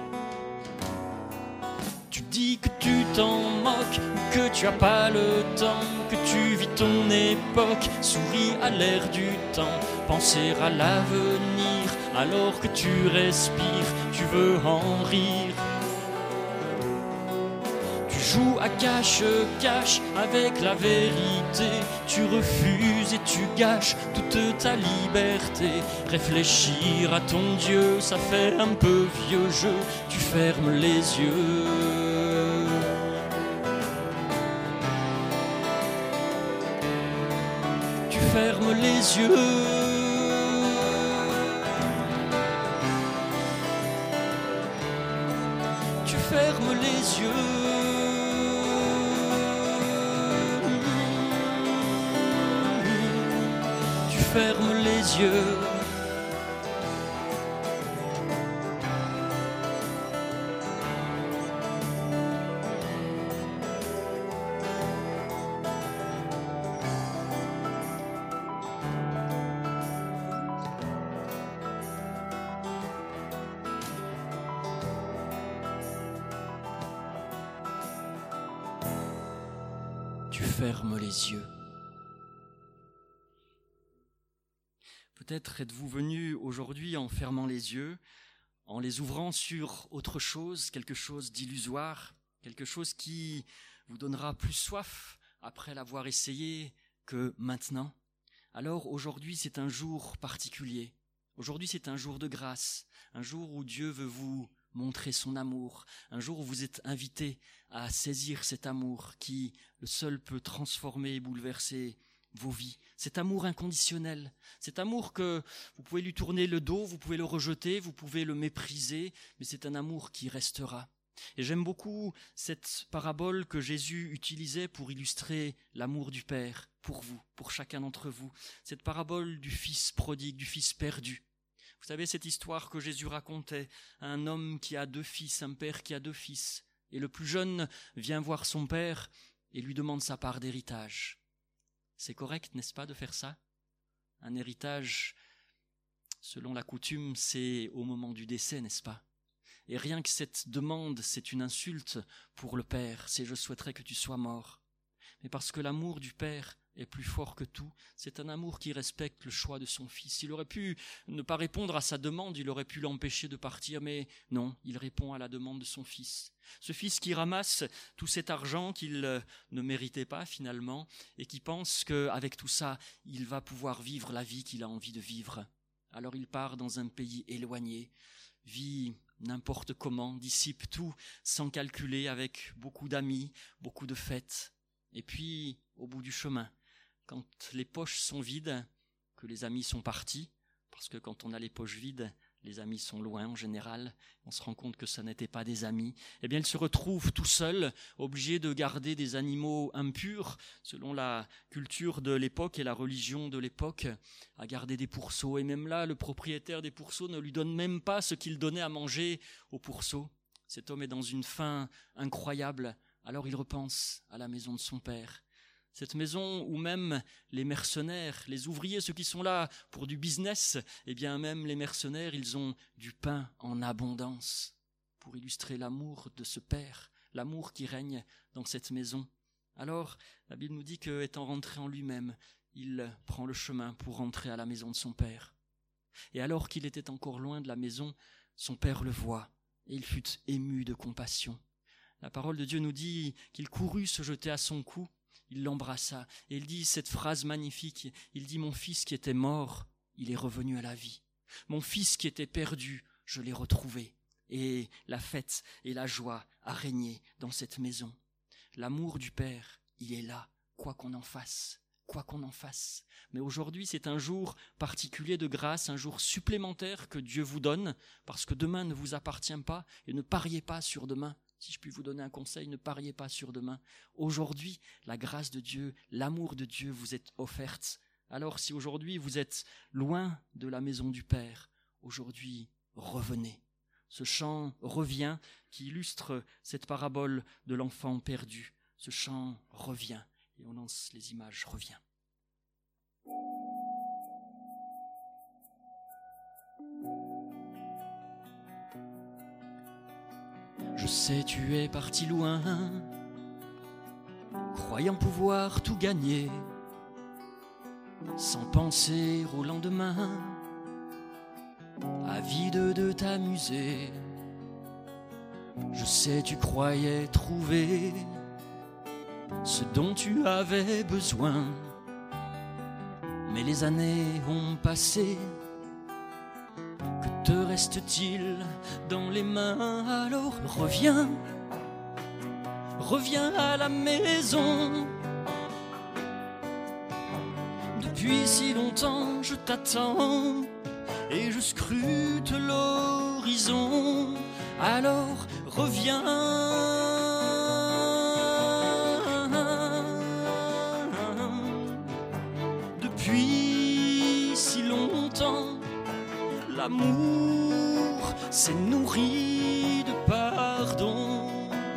Tu dis que tu t'en moques, que tu as pas le temps, que tu vis ton époque, souris à l'air du temps, penser à l'avenir alors que tu respires, tu veux en rire. Tu joues à cache-cache avec la vérité, tu refuses et tu gâches toute ta liberté. Réfléchir à ton Dieu, ça fait un peu vieux jeu, tu fermes les yeux. Tu fermes les yeux. Tu fermes les yeux. Tu fermes les yeux. Tu fermes les yeux. Peut-être êtes-vous venu aujourd'hui en fermant les yeux, en les ouvrant sur autre chose, quelque chose d'illusoire, quelque chose qui vous donnera plus soif après l'avoir essayé que maintenant. Alors aujourd'hui c'est un jour particulier. Aujourd'hui c'est un jour de grâce, un jour où Dieu veut vous montrer son amour, un jour où vous êtes invité à saisir cet amour qui, le seul, peut transformer et bouleverser vos vies. Cet amour inconditionnel, cet amour que vous pouvez lui tourner le dos, vous pouvez le rejeter, vous pouvez le mépriser, mais c'est un amour qui restera. Et j'aime beaucoup cette parabole que Jésus utilisait pour illustrer l'amour du Père pour vous, pour chacun d'entre vous. Cette parabole du fils prodigue, du fils perdu. Vous savez, cette histoire que Jésus racontait, un homme qui a 2 fils, un père qui a 2 fils. Et le plus jeune vient voir son père et lui demande sa part d'héritage. C'est correct, n'est-ce pas, de faire ça? Un héritage, selon la coutume, c'est au moment du décès, n'est-ce pas? Et rien que cette demande, c'est une insulte pour le Père, c'est « je souhaiterais que tu sois mort ». Mais parce que l'amour du Père est plus fort que tout, c'est un amour qui respecte le choix de son Fils. Il aurait pu ne pas répondre à sa demande, il aurait pu l'empêcher de partir, mais non, il répond à la demande de son Fils. Ce Fils qui ramasse tout cet argent qu'il ne méritait pas finalement, et qui pense qu'avec tout ça, il va pouvoir vivre la vie qu'il a envie de vivre. Alors il part dans un pays éloigné, vit n'importe comment, dissipe tout sans calculer, avec beaucoup d'amis, beaucoup de fêtes. Et puis, au bout du chemin, quand les poches sont vides, que les amis sont partis, parce que quand on a les poches vides, les amis sont loin en général, on se rend compte que ça n'était pas des amis, eh bien il se retrouve tout seul, obligé de garder des animaux impurs, selon la culture de l'époque et la religion de l'époque, à garder des pourceaux. Et même là, le propriétaire des pourceaux ne lui donne même pas ce qu'il donnait à manger aux pourceaux. Cet homme est dans une faim incroyable, alors il repense à la maison de son père. Cette maison où même les mercenaires, les ouvriers, ceux qui sont là pour du business, eh bien même les mercenaires, ils ont du pain en abondance pour illustrer l'amour de ce père, l'amour qui règne dans cette maison. Alors, la Bible nous dit qu'étant rentré en lui-même, il prend le chemin pour rentrer à la maison de son père. Et alors qu'il était encore loin de la maison, son père le voit et il fut ému de compassion. La parole de Dieu nous dit qu'il courut se jeter à son cou. Il l'embrassa et il dit cette phrase magnifique, il dit « Mon fils qui était mort, il est revenu à la vie. Mon fils qui était perdu, je l'ai retrouvé. » Et la fête et la joie a régné dans cette maison. L'amour du Père, il est là, quoi qu'on en fasse, quoi qu'on en fasse. Mais aujourd'hui, c'est un jour particulier de grâce, un jour supplémentaire que Dieu vous donne, parce que demain ne vous appartient pas et ne pariez pas sur demain. Si je puis vous donner un conseil, ne pariez pas sur demain. Aujourd'hui, la grâce de Dieu, l'amour de Dieu vous est offerte. Alors si aujourd'hui vous êtes loin de la maison du Père, aujourd'hui revenez. Ce chant revient qui illustre cette parabole de l'enfant perdu. Ce chant revient et on lance les images, revient. Je sais, tu es parti loin, croyant pouvoir tout gagner, sans penser au lendemain, avide de t'amuser. Je sais, tu croyais trouver ce dont tu avais besoin, mais les années ont passé. Que te reste-t-il dans les mains? Alors reviens, reviens à la maison. Depuis si longtemps je t'attends et je scrute l'horizon. Alors reviens. Depuis si longtemps l'amour s'est nourri de pardon.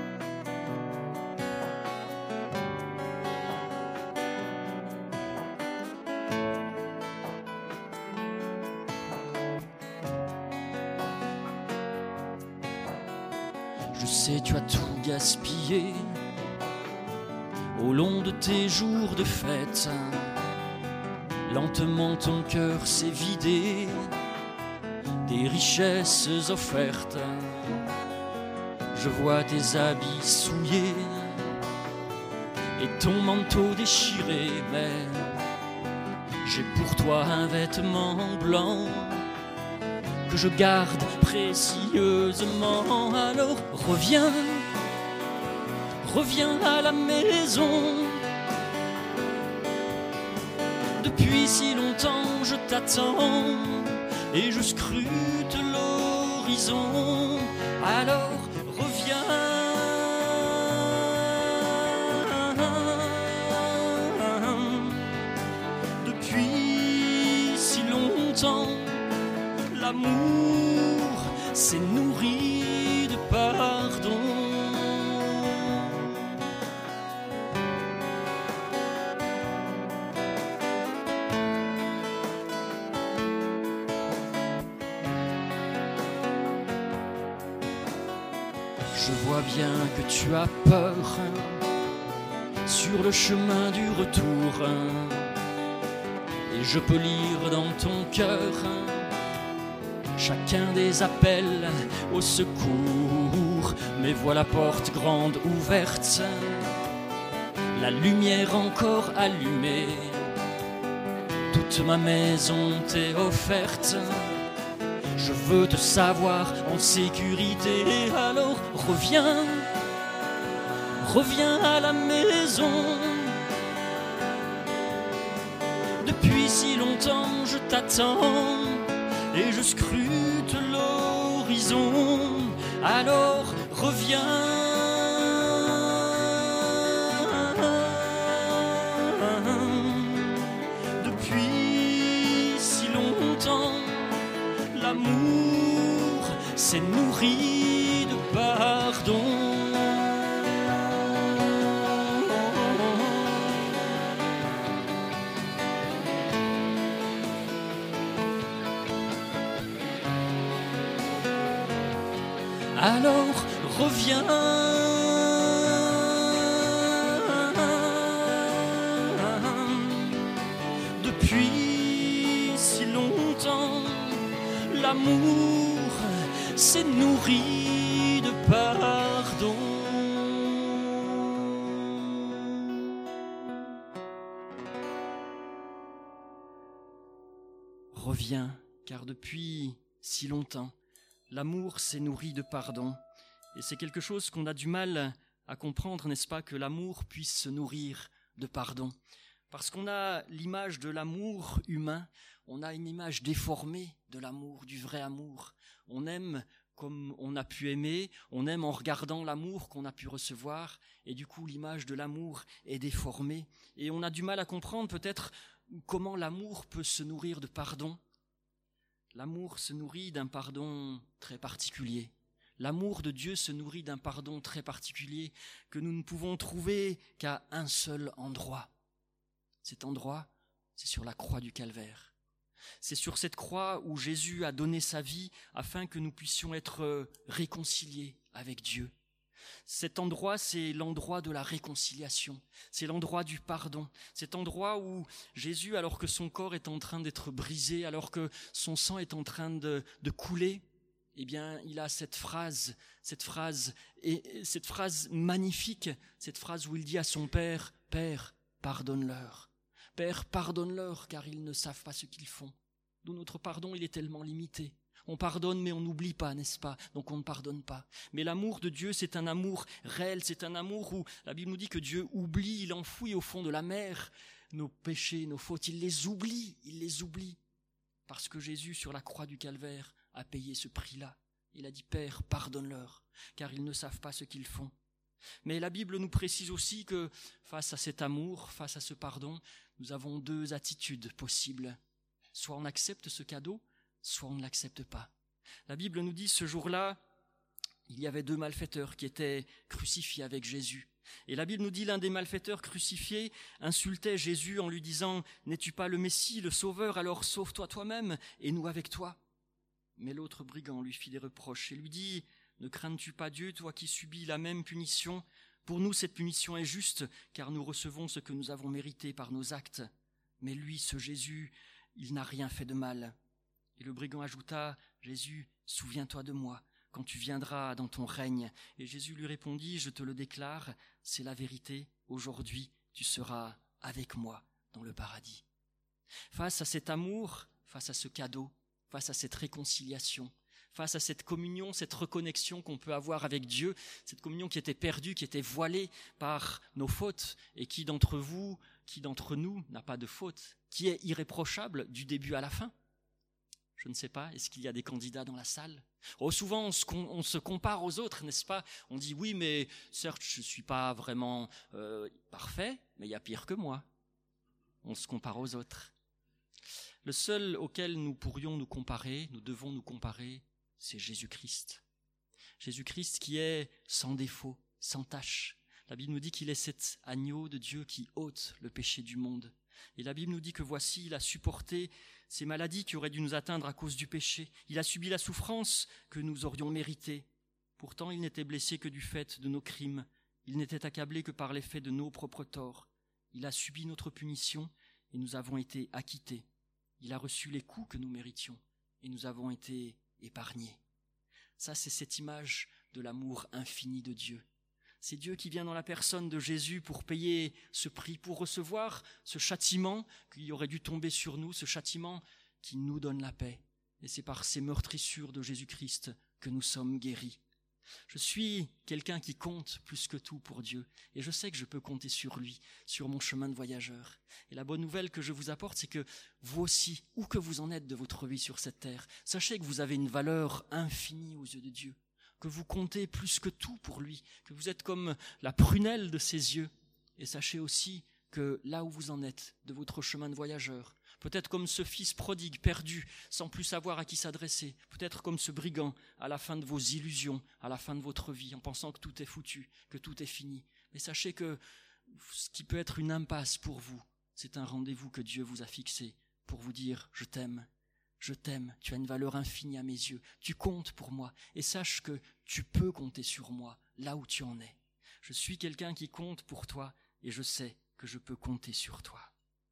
Je sais, tu as tout gaspillé au long de tes jours de fête. Lentement ton cœur s'est vidé des richesses offertes. Je vois tes habits souillés et ton manteau déchiré, mais j'ai pour toi un vêtement blanc que je garde précieusement. Alors reviens, reviens à la maison. Depuis si longtemps je t'attends et je scrute l'horizon. Alors reviens. Je vois bien que tu as peur sur le chemin du retour, et je peux lire dans ton cœur chacun des appels au secours. Mais voilà la porte grande ouverte, la lumière encore allumée, toute ma maison t'est offerte. Je veux te savoir en sécurité, alors reviens à la maison. Depuis si longtemps je t'attends et je scrute l'horizon, alors reviens. Depuis si longtemps, l'amour s'est nourri de pardon. Alors reviens. Depuis si longtemps, l'amour s'est nourri de pardon. Reviens, car depuis si longtemps, l'amour s'est nourri de pardon. Et c'est quelque chose qu'on a du mal à comprendre, n'est-ce pas, que l'amour puisse se nourrir de pardon. Parce qu'on a l'image de l'amour humain, on a une image déformée de l'amour, du vrai amour. On aime comme on a pu aimer, on aime en regardant l'amour qu'on a pu recevoir, et du coup l'image de l'amour est déformée. Et on a du mal à comprendre peut-être comment l'amour peut se nourrir de pardon. L'amour se nourrit d'un pardon très particulier. L'amour de Dieu se nourrit d'un pardon très particulier que nous ne pouvons trouver qu'à un seul endroit. Cet endroit, c'est sur la croix du Calvaire. C'est sur cette croix où Jésus a donné sa vie afin que nous puissions être réconciliés avec Dieu. Cet endroit, c'est l'endroit de la réconciliation, c'est l'endroit du pardon, cet endroit où Jésus, alors que son corps est en train d'être brisé, alors que son sang est en train de couler, eh bien, il a cette phrase magnifique, cette phrase où il dit à son Père, « Père, pardonne-leur. Père, pardonne-leur, car ils ne savent pas ce qu'ils font. » Nous, notre pardon, il est tellement limité. On pardonne, mais on n'oublie pas, n'est-ce pas? Donc on ne pardonne pas. Mais l'amour de Dieu, c'est un amour réel, c'est un amour où la Bible nous dit que Dieu oublie, il enfouit au fond de la mer nos péchés, nos fautes, il les oublie. Parce que Jésus, sur la croix du Calvaire, a payé ce prix-là. Il a dit, Père, pardonne-leur, car ils ne savent pas ce qu'ils font. Mais la Bible nous précise aussi que face à cet amour, face à ce pardon, nous avons deux attitudes possibles. Soit on accepte ce cadeau, soit on ne l'accepte pas. La Bible nous dit ce jour-là, il y avait deux malfaiteurs qui étaient crucifiés avec Jésus. Et la Bible nous dit l'un des malfaiteurs crucifiés insultait Jésus en lui disant « N'es-tu pas le Messie, le Sauveur, alors sauve-toi toi-même et nous avec toi ?» Mais l'autre brigand lui fit des reproches et lui dit « Ne crains-tu pas Dieu, toi qui subis la même punition ? Pour nous, cette punition est juste, car nous recevons ce que nous avons mérité par nos actes. Mais lui, ce Jésus, il n'a rien fait de mal. » Et le brigand ajouta, « Jésus, souviens-toi de moi, quand tu viendras dans ton règne. » Et Jésus lui répondit, « Je te le déclare, c'est la vérité, aujourd'hui tu seras avec moi dans le paradis. » Face à cet amour, face à ce cadeau, face à cette réconciliation, face à cette communion, cette reconnexion qu'on peut avoir avec Dieu, cette communion qui était perdue, qui était voilée par nos fautes, et qui d'entre vous, qui d'entre nous n'a pas de faute, qui est irréprochable du début à la fin. Je ne sais pas, est-ce qu'il y a des candidats dans la salle ? Oh, souvent on se compare aux autres, n'est-ce pas ? On dit oui, mais certes je ne suis pas vraiment parfait, mais il y a pire que moi. On se compare aux autres. Le seul auquel nous pourrions nous comparer, nous devons nous comparer, c'est Jésus-Christ. Jésus-Christ qui est sans défaut, sans tache. La Bible nous dit qu'il est cet agneau de Dieu qui ôte le péché du monde. Et la Bible nous dit que voici, il a supporté ces maladies qui auraient dû nous atteindre à cause du péché. Il a subi la souffrance que nous aurions méritée Pourtant, il n'était blessé que du fait de nos crimes. Il n'était accablé que par l'effet de nos propres torts. Il a subi notre punition et nous avons été acquittés. Il a reçu les coups que nous méritions et nous avons été épargnés. Ça, c'est cette image de l'amour infini de Dieu. C'est Dieu qui vient dans la personne de Jésus pour payer ce prix, pour recevoir ce châtiment qui aurait dû tomber sur nous, ce châtiment qui nous donne la paix. Et c'est par ces meurtrissures de Jésus-Christ que nous sommes guéris. Je suis quelqu'un qui compte plus que tout pour Dieu et je sais que je peux compter sur lui, sur mon chemin de voyageur. Et la bonne nouvelle que je vous apporte, c'est que vous aussi, où que vous en êtes de votre vie sur cette terre, sachez que vous avez une valeur infinie aux yeux de Dieu, que vous comptez plus que tout pour lui, que vous êtes comme la prunelle de ses yeux. Et sachez aussi que là où vous en êtes de votre chemin de voyageur, peut-être comme ce fils prodigue perdu, sans plus savoir à qui s'adresser, peut-être comme ce brigand à la fin de vos illusions, à la fin de votre vie, en pensant que tout est foutu, que tout est fini. Mais sachez que ce qui peut être une impasse pour vous, c'est un rendez-vous que Dieu vous a fixé pour vous dire « Je t'aime, tu as une valeur infinie à mes yeux, tu comptes pour moi et sache que tu peux compter sur moi là où tu en es. Je suis quelqu'un qui compte pour toi et je sais que je peux compter sur toi. »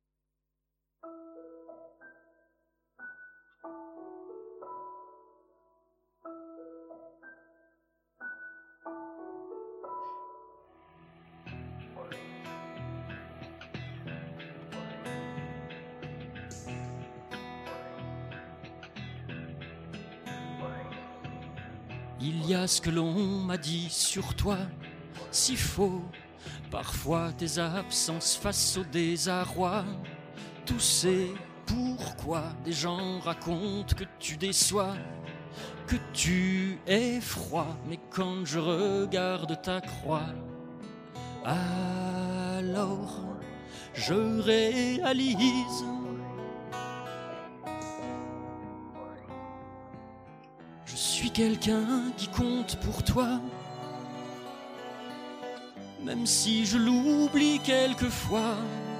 Il y a ce que l'on m'a dit sur toi, si faux, parfois tes absences face au désarroi. Tous ces pourquoi des gens racontent que tu déçois, que tu es froid, mais quand je regarde ta croix, alors je réalise je suis quelqu'un qui compte pour toi, même si je l'oublie quelquefois,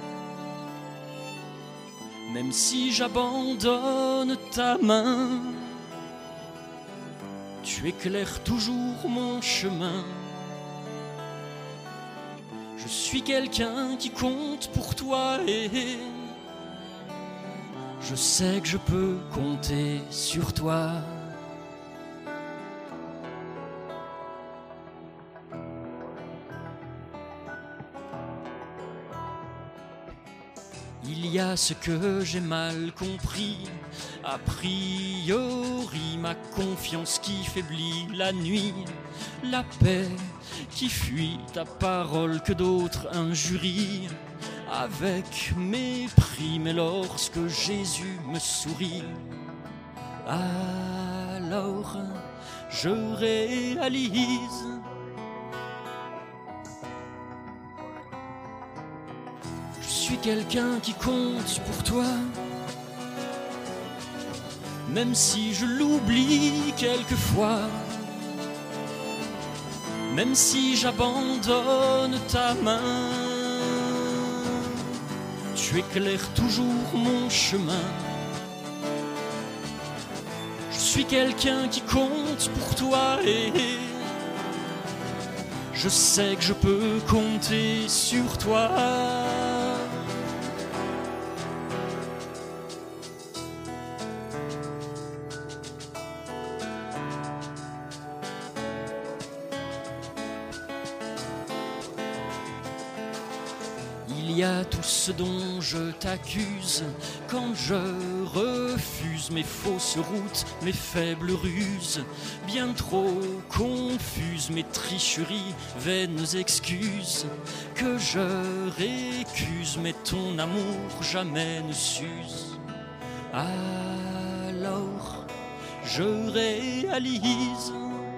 même si j'abandonne ta main, tu éclaires toujours mon chemin. Je suis quelqu'un qui compte pour toi et je sais que je peux compter sur toi. Il y a ce que j'ai mal compris, a priori ma confiance qui faiblit la nuit, la paix qui fuit ta parole que d'autres injurient, avec mépris, mais lorsque Jésus me sourit, alors je réalise je suis quelqu'un qui compte pour toi, même si je l'oublie quelquefois, même si j'abandonne ta main, tu éclaires toujours mon chemin. Je suis quelqu'un qui compte pour toi et je sais que je peux compter sur toi. Il y a tout ce dont je t'accuse quand je refuse mes fausses routes, mes faibles ruses, bien trop confuses, mes tricheries, vaines excuses, que je récuse, mais ton amour jamais ne s'use. Alors je réalise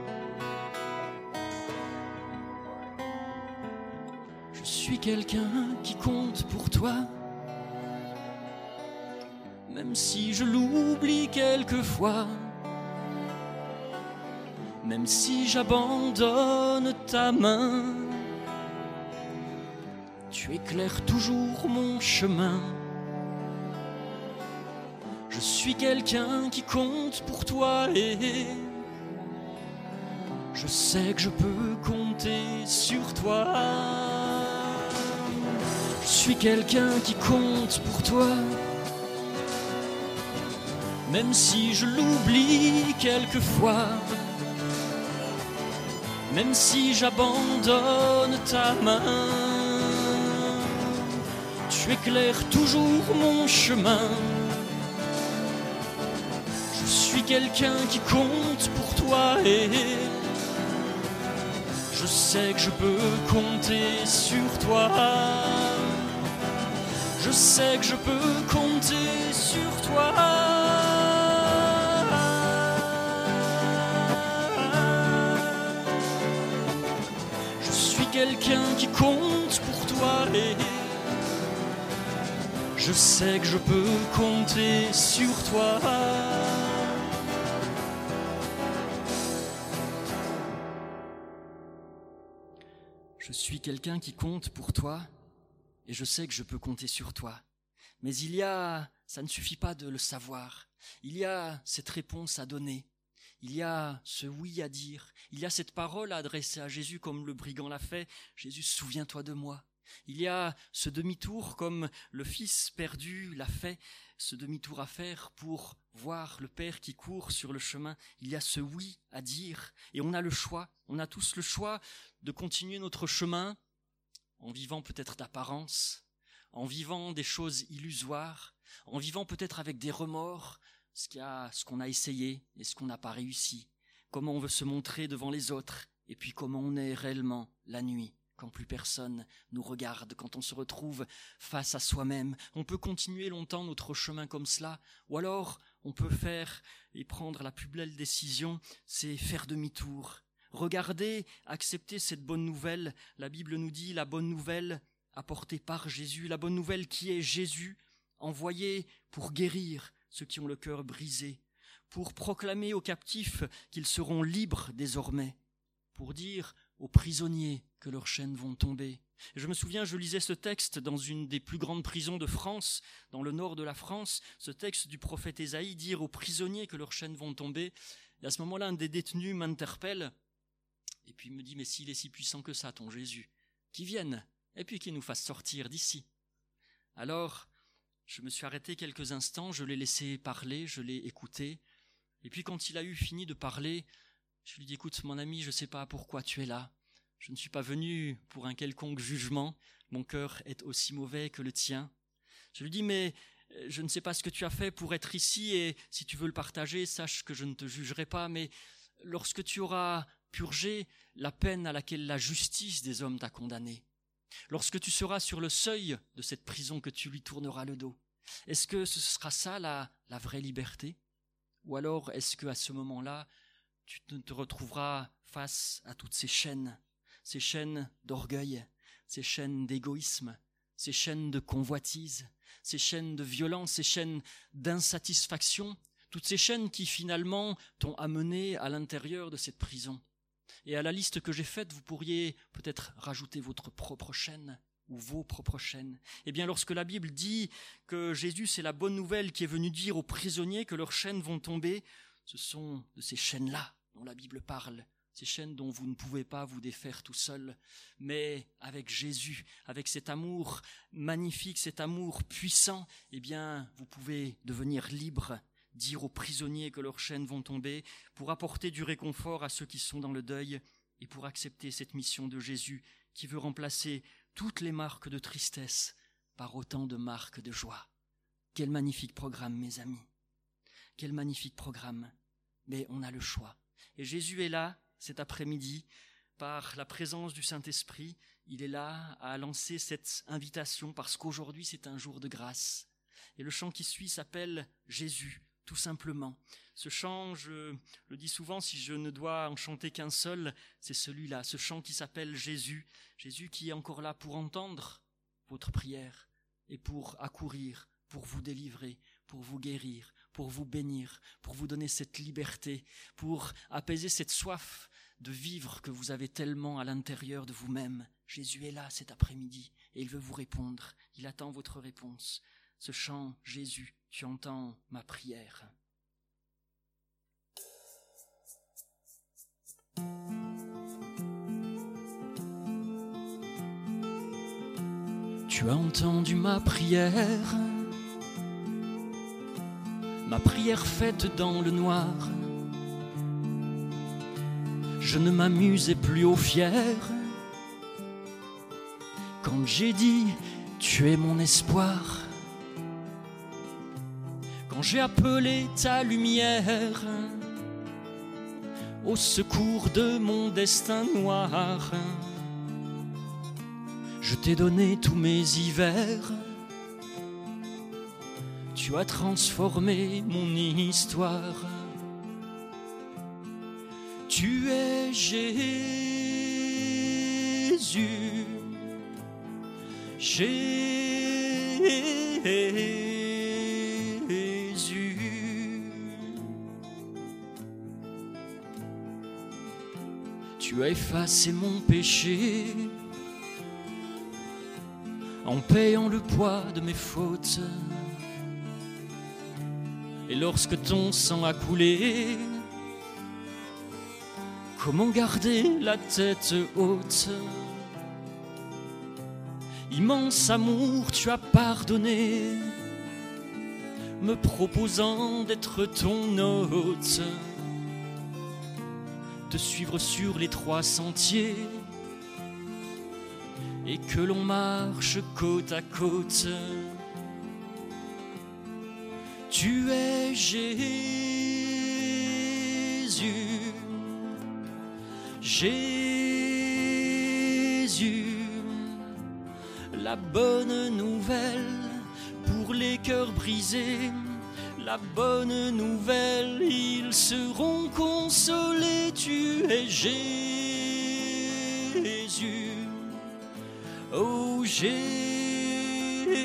je suis quelqu'un qui compte pour toi, même si je l'oublie quelquefois, même si j'abandonne ta main, tu éclaires toujours mon chemin. Je suis quelqu'un qui compte pour toi et Je sais que je peux compter sur toi. Je suis quelqu'un qui compte pour toi. Même si je l'oublie quelquefois, même si j'abandonne ta main, tu éclaires toujours mon chemin. Je suis quelqu'un qui compte pour toi et je sais que je peux compter sur toi. Je sais que je peux compter sur toi. Je suis quelqu'un qui compte pour toi et je sais que je peux compter sur toi. Je suis quelqu'un qui compte pour toi et je sais que je peux compter sur toi. Mais ça ne suffit pas de le savoir. Il y a cette réponse à donner. Il y a ce oui à dire. Il y a cette parole à adresser à Jésus comme le brigand l'a fait. Jésus, souviens-toi de moi. Il y a ce demi-tour comme le fils perdu l'a fait, ce demi-tour à faire pour voir le Père qui court sur le chemin. Il y a ce oui à dire et on a le choix. On a tous le choix de continuer notre chemin en vivant peut-être d'apparence, en vivant des choses illusoires, en vivant peut-être avec des remords, ce qu'on a essayé et ce qu'on n'a pas réussi, comment on veut se montrer devant les autres, et puis comment on est réellement la nuit, quand plus personne nous regarde, quand on se retrouve face à soi-même. On peut continuer longtemps notre chemin comme cela, ou alors on peut faire et prendre la plus belle décision, c'est faire demi-tour. Regardez, acceptez cette bonne nouvelle. La Bible nous dit la bonne nouvelle apportée par Jésus, la bonne nouvelle qui est Jésus, envoyé pour guérir ceux qui ont le cœur brisé, pour proclamer aux captifs qu'ils seront libres désormais, pour dire aux prisonniers que leurs chaînes vont tomber. Et je me souviens, je lisais ce texte dans une des plus grandes prisons de France, dans le nord de la France, ce texte du prophète Ésaïe, dire aux prisonniers que leurs chaînes vont tomber. Et à ce moment-là, un des détenus m'interpelle, et puis il me dit, mais s'il est si puissant que ça, ton Jésus, qu'il vienne, et puis qu'il nous fasse sortir d'ici. Alors, je me suis arrêté quelques instants, je l'ai laissé parler, je l'ai écouté, et puis quand il a eu fini de parler, je lui ai dit, écoute mon ami, je ne sais pas pourquoi tu es là, je ne suis pas venu pour un quelconque jugement, mon cœur est aussi mauvais que le tien. Je lui dis, mais je ne sais pas ce que tu as fait pour être ici, et si tu veux le partager, sache que je ne te jugerai pas, mais lorsque tu auras purgé la peine à laquelle la justice des hommes t'a condamné, lorsque tu seras sur le seuil de cette prison que tu lui tourneras le dos, est-ce que ce sera ça la vraie liberté? Ou alors est-ce qu'à ce moment-là, tu te retrouveras face à toutes ces chaînes d'orgueil, ces chaînes d'égoïsme, ces chaînes de convoitise, ces chaînes de violence, ces chaînes d'insatisfaction, toutes ces chaînes qui finalement t'ont amené à l'intérieur de cette prison. Et à la liste que j'ai faite, vous pourriez peut-être rajouter votre propre chaîne ou vos propres chaînes. Eh bien, lorsque la Bible dit que Jésus, c'est la bonne nouvelle qui est venue dire aux prisonniers que leurs chaînes vont tomber, ce sont de ces chaînes-là dont la Bible parle, ces chaînes dont vous ne pouvez pas vous défaire tout seul, mais avec Jésus, avec cet amour magnifique, cet amour puissant, eh bien, vous pouvez devenir libre, dire aux prisonniers que leurs chaînes vont tomber, pour apporter du réconfort à ceux qui sont dans le deuil et pour accepter cette mission de Jésus qui veut remplacer toutes les marques de tristesse par autant de marques de joie. Quel magnifique programme, mes amis. Quel magnifique programme. Mais on a le choix. Et Jésus est là, cet après-midi, par la présence du Saint-Esprit. Il est là à lancer cette invitation parce qu'aujourd'hui c'est un jour de grâce. Et le chant qui suit s'appelle Jésus. Tout simplement. Ce chant, je le dis souvent, si je ne dois en chanter qu'un seul, c'est celui-là, ce chant qui s'appelle Jésus. Jésus qui est encore là pour entendre votre prière et pour accourir, pour vous délivrer, pour vous guérir, pour vous bénir, pour vous donner cette liberté, pour apaiser cette soif de vivre que vous avez tellement à l'intérieur de vous-même. Jésus est là cet après-midi et il veut vous répondre. Il attend votre réponse. Ce chant, Jésus, tu entends ma prière. Tu as entendu ma prière faite dans le noir. Je ne m'amusais plus au fier. Quand j'ai dit tu es mon espoir, quand j'ai appelé ta lumière au secours de mon destin noir, je t'ai donné tous mes hivers. Tu as transformé mon histoire. Tu es Jésus, Jésus. Tu as effacé mon péché en payant le poids de mes fautes. Et lorsque ton sang a coulé, comment garder la tête haute? Immense amour, tu as pardonné, me proposant d'être ton hôte, de suivre sur les 3 sentiers, et que l'on marche côte à côte. Tu es Jésus, Jésus, la bonne nouvelle pour les cœurs brisés. La bonne nouvelle, ils seront consolés. Tu es Jésus, oh Jésus.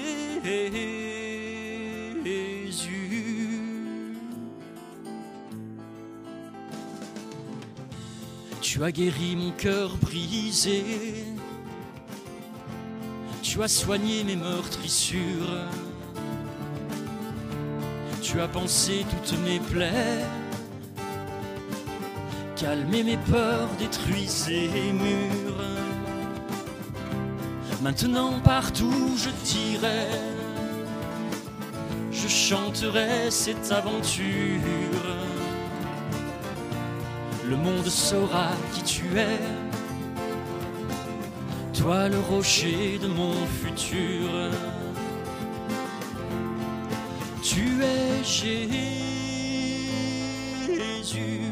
Tu as guéri mon cœur brisé, tu as soigné mes meurtrissures, tu as pansé toutes mes plaies, calmé mes peurs, détruit ces murs. Maintenant partout je t'irai, je chanterai cette aventure. Le monde saura qui tu es, toi le rocher de mon futur. Tu es Jésus,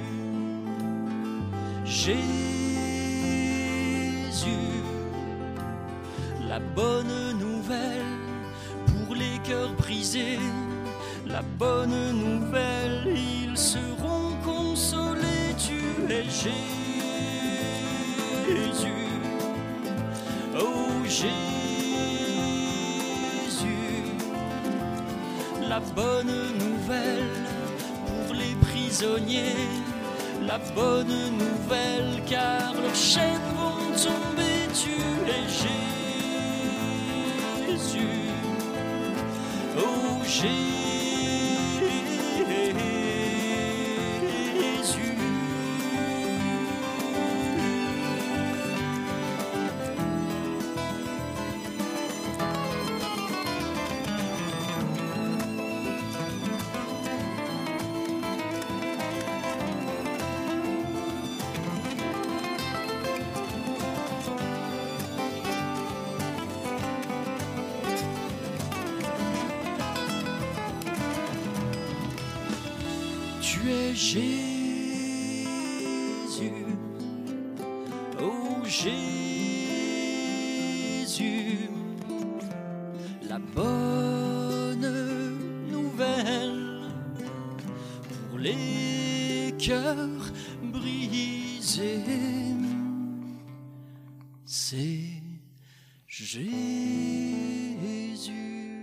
Jésus, la bonne nouvelle pour les cœurs brisés. La bonne nouvelle, ils seront consolés. Tu es Jésus, oh Jésus, la bonne nouvelle pour les prisonniers. La bonne nouvelle, car leurs chaînes vont tomber. Tu es Jésus, oh Jésus. Tu es Jésus, oh Jésus, la bonne nouvelle pour les cœurs brisés. C'est Jésus.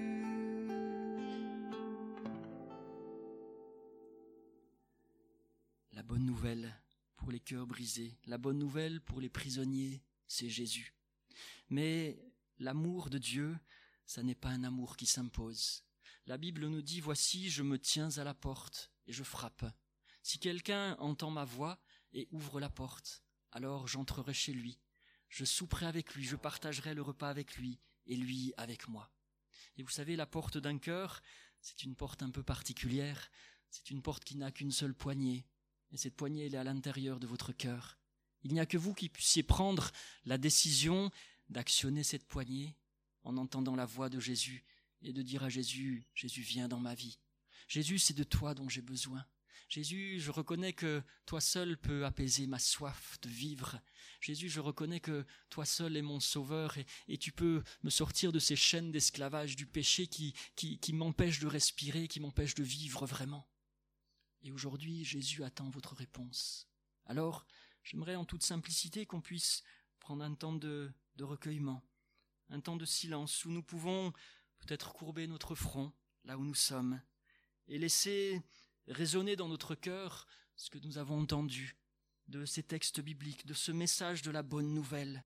La bonne nouvelle pour les cœurs brisés, la bonne nouvelle pour les prisonniers, c'est Jésus. Mais l'amour de Dieu, ça n'est pas un amour qui s'impose. La Bible nous dit, voici, je me tiens à la porte et je frappe. Si quelqu'un entend ma voix et ouvre la porte, alors j'entrerai chez lui. Je souperai avec lui, je partagerai le repas avec lui et lui avec moi. Et vous savez, la porte d'un cœur, c'est une porte un peu particulière, c'est une porte qui n'a qu'une seule poignée, et cette poignée, elle est à l'intérieur de votre cœur. Il n'y a que vous qui puissiez prendre la décision d'actionner cette poignée en entendant la voix de Jésus et de dire à Jésus, « Jésus, viens dans ma vie. Jésus, c'est de toi dont j'ai besoin. Jésus, je reconnais que toi seul peux apaiser ma soif de vivre. Jésus, je reconnais que toi seul es mon sauveur et tu peux me sortir de ces chaînes d'esclavage du péché qui m'empêchent de respirer, qui m'empêchent de vivre vraiment. » Et aujourd'hui, Jésus attend votre réponse. Alors, j'aimerais en toute simplicité qu'on puisse prendre un temps de recueillement, un temps de silence où nous pouvons peut-être courber notre front, là où nous sommes, et laisser résonner dans notre cœur ce que nous avons entendu de ces textes bibliques, de ce message de la bonne nouvelle,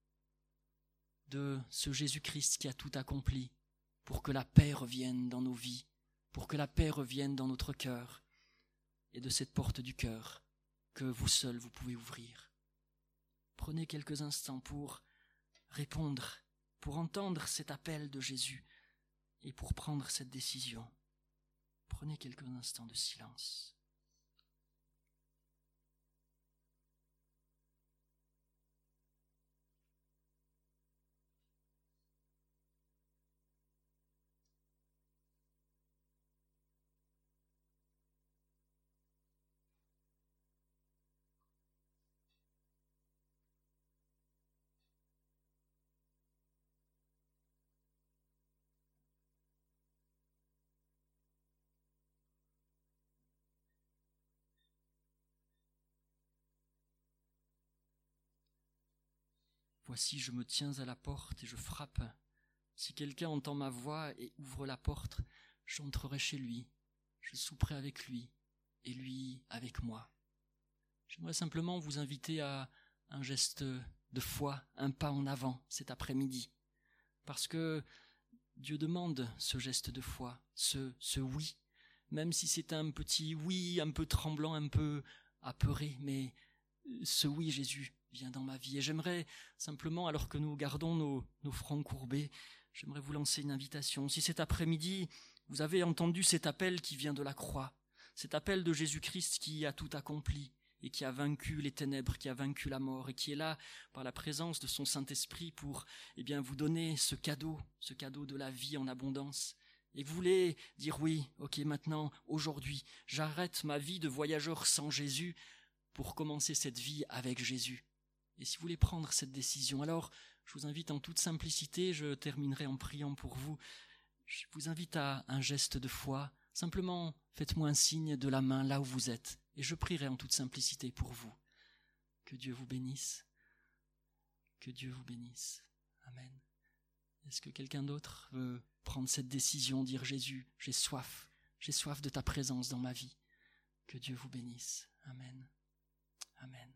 de ce Jésus-Christ qui a tout accompli pour que la paix revienne dans nos vies, pour que la paix revienne dans notre cœur, et de cette porte du cœur que vous seul vous pouvez ouvrir. Prenez quelques instants pour répondre, pour entendre cet appel de Jésus et pour prendre cette décision. Prenez quelques instants de silence. Voici, je me tiens à la porte et je frappe. Si quelqu'un entend ma voix et ouvre la porte, j'entrerai chez lui, je souperai avec lui et lui avec moi. J'aimerais simplement vous inviter à un geste de foi, un pas en avant cet après-midi, parce que Dieu demande ce geste de foi, ce oui, même si c'est un petit oui, un peu tremblant, un peu apeuré, mais ce oui, Jésus, viens dans ma vie. Et j'aimerais simplement, alors que nous gardons nos fronts courbés, j'aimerais vous lancer une invitation. Si cet après-midi, vous avez entendu cet appel qui vient de la croix, cet appel de Jésus-Christ qui a tout accompli et qui a vaincu les ténèbres, qui a vaincu la mort et qui est là par la présence de son Saint-Esprit pour vous donner ce cadeau de la vie en abondance. Et vous voulez dire oui, ok, maintenant, aujourd'hui, j'arrête ma vie de voyageur sans Jésus pour commencer cette vie avec Jésus. Et si vous voulez prendre cette décision, alors je vous invite en toute simplicité, je terminerai en priant pour vous, je vous invite à un geste de foi. Simplement, faites-moi un signe de la main là où vous êtes, et je prierai en toute simplicité pour vous. Que Dieu vous bénisse. Que Dieu vous bénisse. Amen. Est-ce que quelqu'un d'autre veut prendre cette décision, dire Jésus, j'ai soif de ta présence dans ma vie. Que Dieu vous bénisse. Amen. Amen.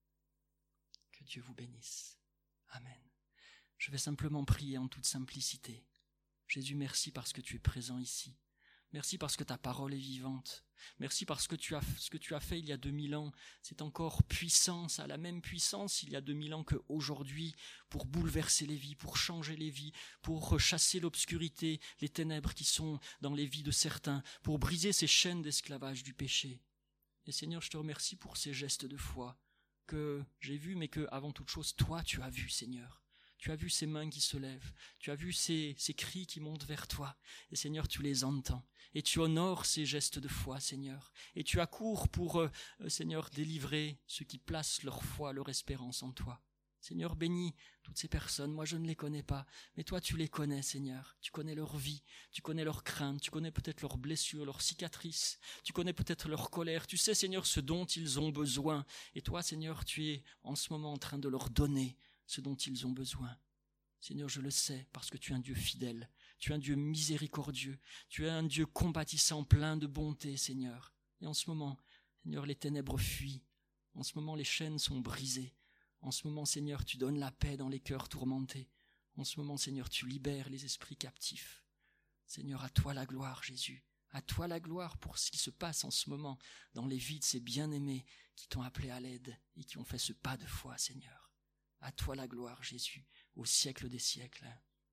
Que Dieu vous bénisse. Amen. Je vais simplement prier en toute simplicité. Jésus, merci parce que tu es présent ici. Merci parce que ta parole est vivante. Merci parce que ce que tu as fait il y a 2000 ans, c'est encore puissant, ça a la même puissance il y a 2000 ans qu'aujourd'hui pour bouleverser les vies, pour changer les vies, pour chasser l'obscurité, les ténèbres qui sont dans les vies de certains, pour briser ces chaînes d'esclavage du péché. Et Seigneur, je te remercie pour ces gestes de foi que j'ai vus, mais que, avant toute chose, toi tu as vu, Seigneur. Tu as vu ces mains qui se lèvent, tu as vu ces cris qui montent vers toi, et Seigneur, tu les entends, et tu honores ces gestes de foi, Seigneur, et tu accours pour, Seigneur, délivrer ceux qui placent leur foi, leur espérance en toi. Seigneur, bénis toutes ces personnes, moi je ne les connais pas, mais toi tu les connais, Seigneur, tu connais leur vie, tu connais leurs craintes, tu connais peut-être leurs blessures, leurs cicatrices, tu connais peut-être leur colère, tu sais, Seigneur, ce dont ils ont besoin, et toi, Seigneur, tu es en ce moment en train de leur donner ce dont ils ont besoin. Seigneur, je le sais, parce que tu es un Dieu fidèle, tu es un Dieu miséricordieux, tu es un Dieu compatissant, plein de bonté, Seigneur. Et en ce moment, Seigneur, les ténèbres fuient, en ce moment les chaînes sont brisées, en ce moment, Seigneur, tu donnes la paix dans les cœurs tourmentés, en ce moment, Seigneur, tu libères les esprits captifs. Seigneur, à toi la gloire, Jésus, à toi la gloire pour ce qui se passe en ce moment dans les vies de ces bien-aimés qui t'ont appelé à l'aide et qui ont fait ce pas de foi, Seigneur. À toi la gloire, Jésus, au siècle des siècles.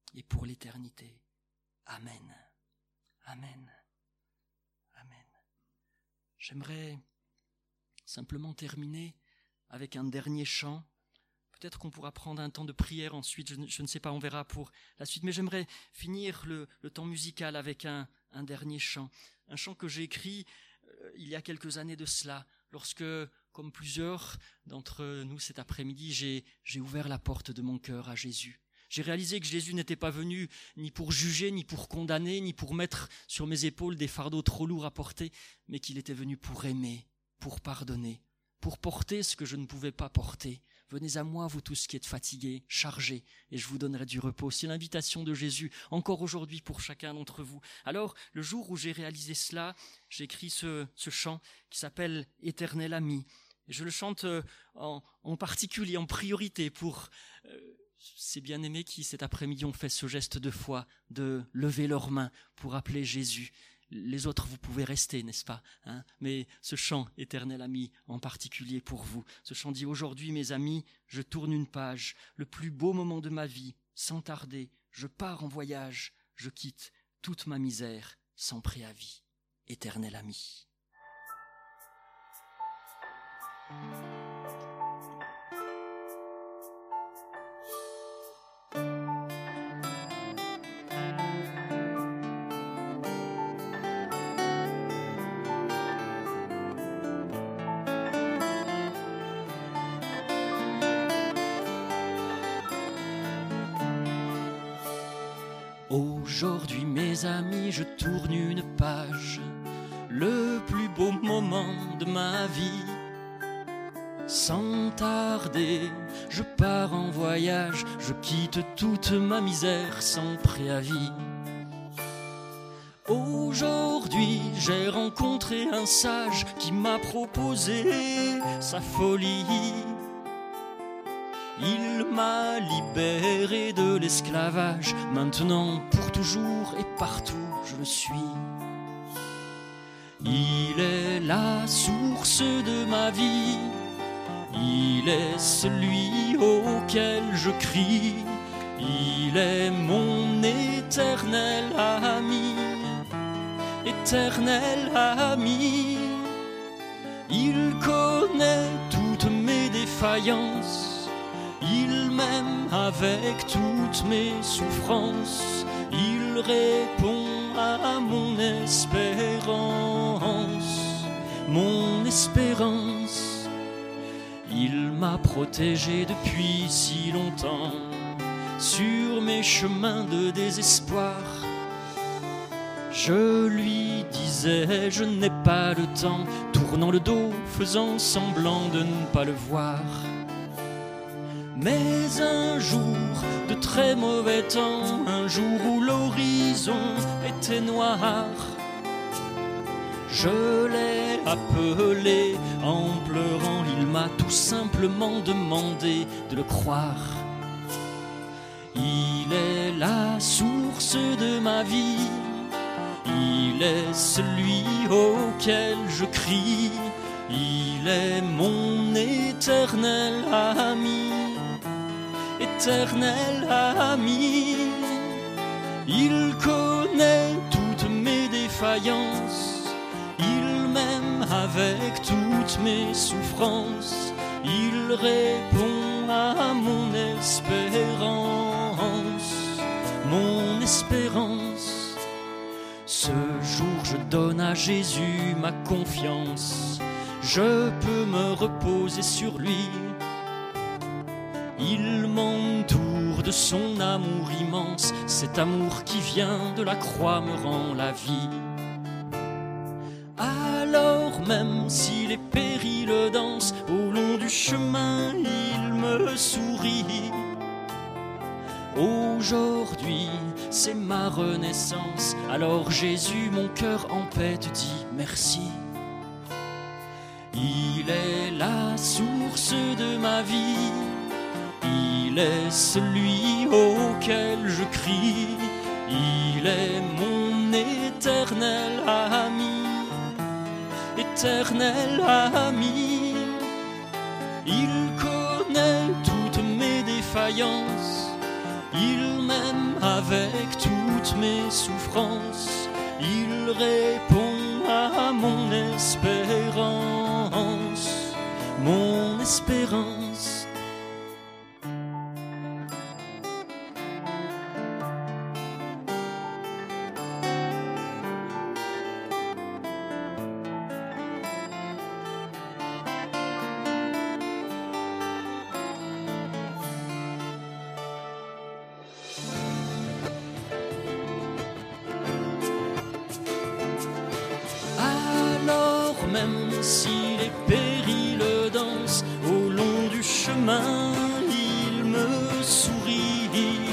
et pour l'éternité. Amen. Amen. Amen. J'aimerais simplement terminer avec un dernier chant. Peut-être qu'on pourra prendre un temps de prière ensuite, je ne sais pas, on verra pour la suite. Mais j'aimerais finir le temps musical avec un dernier chant. Un chant que j'ai écrit il y a quelques années de cela, lorsque, comme plusieurs d'entre nous cet après-midi, j'ai ouvert la porte de mon cœur à Jésus. J'ai réalisé que Jésus n'était pas venu ni pour juger, ni pour condamner, ni pour mettre sur mes épaules des fardeaux trop lourds à porter, mais qu'il était venu pour aimer, pour pardonner, pour porter ce que je ne pouvais pas porter. Venez à moi, vous tous qui êtes fatigués, chargés, et je vous donnerai du repos. C'est l'invitation de Jésus, encore aujourd'hui pour chacun d'entre vous. Alors, le jour où j'ai réalisé cela, j'ai écrit ce chant qui s'appelle « Éternel ami ». Et je le chante en particulier, en priorité pour ces bien-aimés qui cet après-midi ont fait ce geste de foi, de lever leurs mains pour appeler Jésus. Les autres, vous pouvez rester, n'est-ce pas, hein? Mais ce chant, éternel ami, en particulier pour vous. Ce chant dit « Aujourd'hui, mes amis, je tourne une page, le plus beau moment de ma vie, sans tarder, je pars en voyage, je quitte toute ma misère, sans préavis. Éternel ami. » Aujourd'hui, mes amis, je tourne une page, le plus beau moment de ma vie. Sans tarder, je pars en voyage, je quitte toute ma misère sans préavis. Aujourd'hui, j'ai rencontré un sage qui m'a proposé sa folie. Il m'a libéré de l'esclavage, maintenant pour toujours et partout je le suis. Il est la source de ma vie, il est celui auquel je crie, il est mon éternel ami, éternel ami. Il connaît toutes mes défaillances, il m'aime avec toutes mes souffrances, il répond à mon espérance, mon espérance. Il m'a protégé depuis si longtemps, sur mes chemins de désespoir. Je lui disais, je n'ai pas le temps, tournant le dos, faisant semblant de ne pas le voir. Mais un jour de très mauvais temps, un jour où l'horizon était noir, je l'ai appelé en pleurant, il m'a tout simplement demandé de le croire. Il est la source de ma vie, il est celui auquel je crie, il est mon éternel ami, éternel ami. Il connaît toutes mes défaillances, il m'aime avec toutes mes souffrances, il répond à mon espérance, mon espérance. Ce jour je donne à Jésus ma confiance, je peux me reposer sur lui. Il m'entoure de son amour immense, cet amour qui vient de la croix me rend la vie. Alors même si les périls dansent, au long du chemin il me sourit. Aujourd'hui c'est ma renaissance, alors Jésus mon cœur en paix te dit merci. Il est la source de ma vie, il est celui auquel je crie, il est mon éternel ami, éternel ami. Il connaît toutes mes défaillances, Il m'aime avec toutes mes souffrances, il répond à mon espérance, mon espérance. Même si les périls dansent au long du chemin, il me sourit.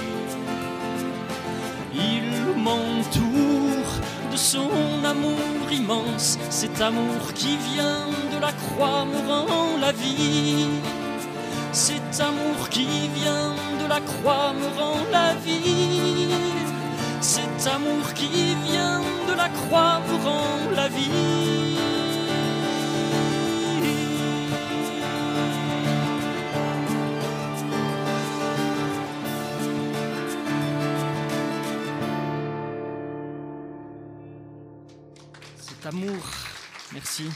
Il m'entoure de son amour immense. Cet amour qui vient de la croix me rend la vie. Cet amour qui vient de la croix me rend la vie. Cet amour qui vient de la croix me rend la vie. Cet amour, merci.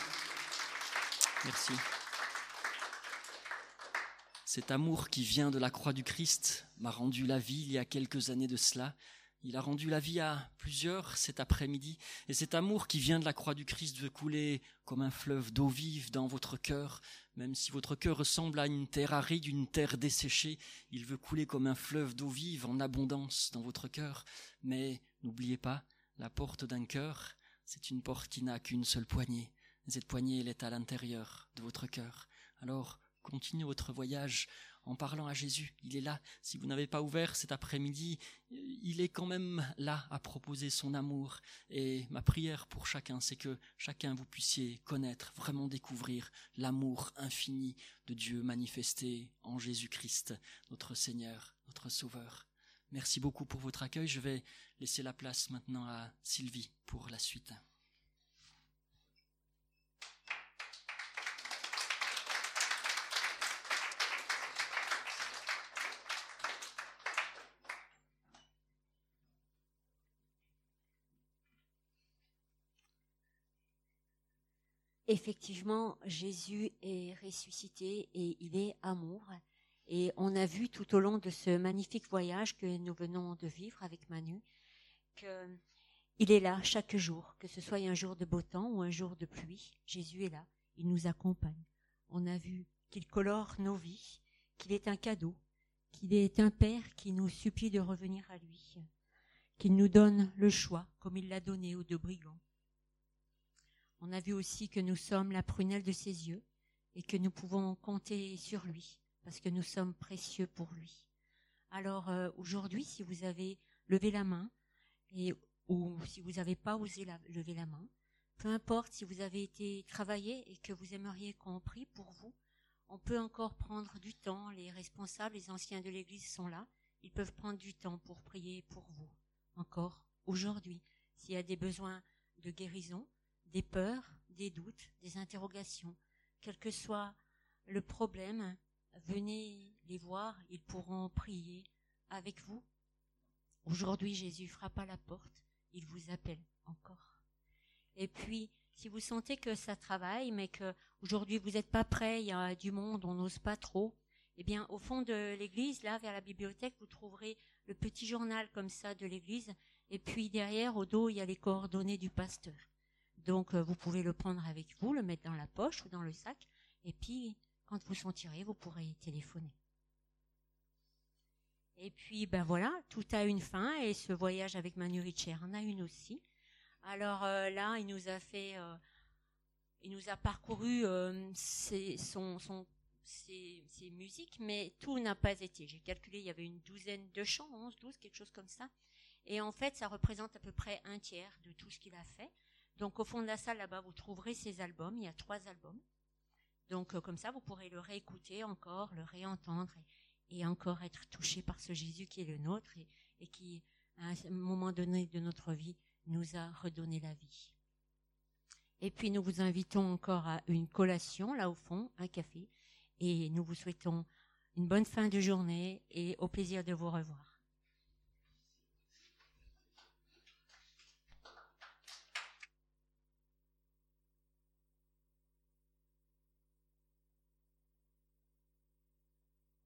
Cet amour qui vient de la croix du Christ m'a rendu la vie il y a quelques années de cela. Il a rendu la vie à plusieurs cet après-midi. Et cet amour qui vient de la croix du Christ veut couler comme un fleuve d'eau vive dans votre cœur. Même si votre cœur ressemble à une terre aride, une terre desséchée, il veut couler comme un fleuve d'eau vive en abondance dans votre cœur. Mais n'oubliez pas, la porte d'un cœur, c'est une porte qui n'a qu'une seule poignée. Cette poignée, elle est à l'intérieur de votre cœur. Alors, continuez votre voyage en parlant à Jésus. Il est là. Si vous n'avez pas ouvert cet après-midi, il est quand même là à proposer son amour. Et ma prière pour chacun, c'est que chacun vous puissiez connaître, vraiment découvrir l'amour infini de Dieu manifesté en Jésus-Christ, notre Seigneur, notre Sauveur. Merci beaucoup pour votre accueil. Je vais laisser la place maintenant à Sylvie pour la suite. Effectivement, Jésus est ressuscité et il est amour. Et on a vu tout au long de ce magnifique voyage que nous venons de vivre avec Manu, qu'il est là chaque jour, que ce soit un jour de beau temps ou un jour de pluie. Jésus est là, il nous accompagne. On a vu qu'il colore nos vies, qu'il est un cadeau, qu'il est un Père qui nous supplie de revenir à lui, qu'il nous donne le choix comme il l'a donné aux 2 brigands. On a vu aussi que nous sommes la prunelle de ses yeux et que nous pouvons compter sur lui parce que nous sommes précieux pour lui. Alors aujourd'hui, si vous avez levé la main ou si vous n'avez pas osé lever la main, peu importe si vous avez été travaillé et que vous aimeriez qu'on prie pour vous, on peut encore prendre du temps. Les responsables, les anciens de l'Église sont là. Ils peuvent prendre du temps pour prier pour vous. Encore aujourd'hui, s'il y a des besoins de guérison, des peurs, des doutes, des interrogations, quel que soit le problème, venez les voir, ils pourront prier avec vous. Aujourd'hui, Jésus frappe à la porte, il vous appelle encore. Et puis, si vous sentez que ça travaille, mais que aujourd'hui vous n'êtes pas prêt, il y a du monde, on n'ose pas trop, eh bien, au fond de l'église, là, vers la bibliothèque, vous trouverez le petit journal comme ça de l'église, et puis derrière, au dos, il y a les coordonnées du pasteur. Donc, vous pouvez le prendre avec vous, le mettre dans la poche ou dans le sac, et puis, quand vous sentirez, vous pourrez téléphoner. Et puis, ben voilà, tout a une fin, et ce voyage avec Manu Richer en a une aussi. Alors là, il nous a parcouru ses musiques, mais tout n'a pas été. J'ai calculé, il y avait une douzaine de chants, 11, 12, quelque chose comme ça. Et en fait, ça représente à peu près un tiers de tout ce qu'il a fait. Donc, au fond de la salle, là-bas, vous trouverez ses albums. Il y a 3 albums. Donc, comme ça, vous pourrez le réécouter encore, le réentendre et encore être touché par ce Jésus qui est le nôtre et qui, à un moment donné de notre vie, nous a redonné la vie. Et puis, nous vous invitons encore à une collation, là au fond, un café. Et nous vous souhaitons une bonne fin de journée et au plaisir de vous revoir.